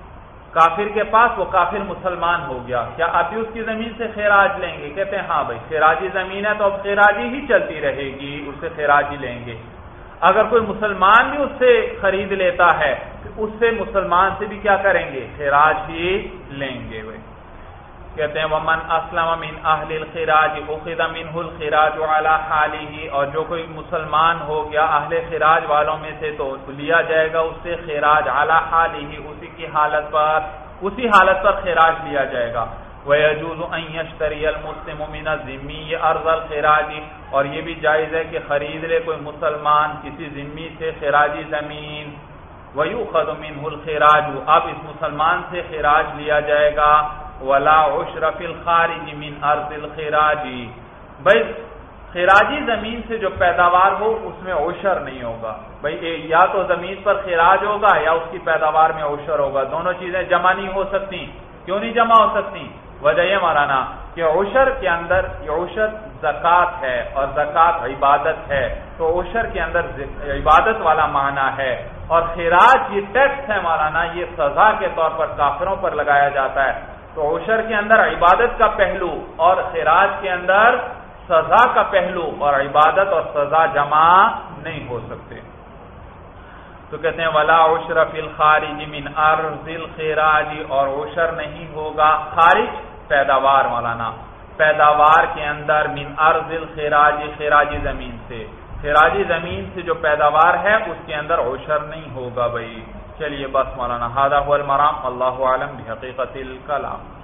کافر کے پاس، وہ کافر مسلمان ہو گیا، کیا ابھی اس کی زمین سے خراج لیں گے؟ کہتے ہیں ہاں بھائی خراجی زمین ہے تو اب خراجی ہی چلتی رہے گی، اس سے خراج ہی لیں گے۔ اگر کوئی مسلمان بھی اس سے خرید لیتا ہے تو اس سے مسلمان سے بھی کیا کریں گے؟ خراج ہی لیں گے بھائی۔ کہتے ہیں ومن اسلم من اہل الخراج اخذ منه الخراج على حاله، اور جو کوئی مسلمان ہو گیا اہل خراج والوں میں سے تو لیا جائے گا اس سے خراج علی حاله، اسی کی حالت پر، اسی حالت پر خراج لیا جائے گا۔ ويجوز ان يشتري المسلم من الذمي ارض الخراج، اور یہ بھی جائز ہے کہ خرید لے کوئی مسلمان کسی ذمی سے خراجی زمین۔ ويؤخذ منه الخراج، اب اس مسلمان سے خراج لیا جائے گا۔ ولا عشر فی الخارج من ارض الخراج، بھائی خراجی زمین سے جو پیداوار ہو اس میں عشر نہیں ہوگا بھائی، یا تو زمین پر خراج ہوگا یا اس کی پیداوار میں عشر ہوگا، دونوں چیزیں جمع نہیں ہو سکتی۔ کیوں نہیں جمع ہو سکتی؟ وجہ یہ مولانا کہ عشر کے اندر عشر زکوٰۃ ہے اور زکوٰۃ عبادت ہے، تو عشر کے اندر عبادت والا معنی ہے، اور خراج یہ ٹیکس ہے مولانا، یہ سزا کے طور پر کافروں پر لگایا جاتا ہے، تو عشر کے اندر عبادت کا پہلو اور خراج کے اندر سزا کا پہلو، اور عبادت اور سزا جمع نہیں ہو سکتے۔ تو کہتے ہیں ولا عشر فی الخارج من ارض الخراج، اور عشر نہیں ہوگا خارج پیداوار مولانا، پیداوار کے اندر من ارض الخراج خراجی زمین سے، خراجی زمین سے جو پیداوار ہے اس کے اندر عشر نہیں ہوگا بھائی۔ چلیے بس مولانا، ھذا ھو المرام، اللہ اعلم بحقیقت الکلام۔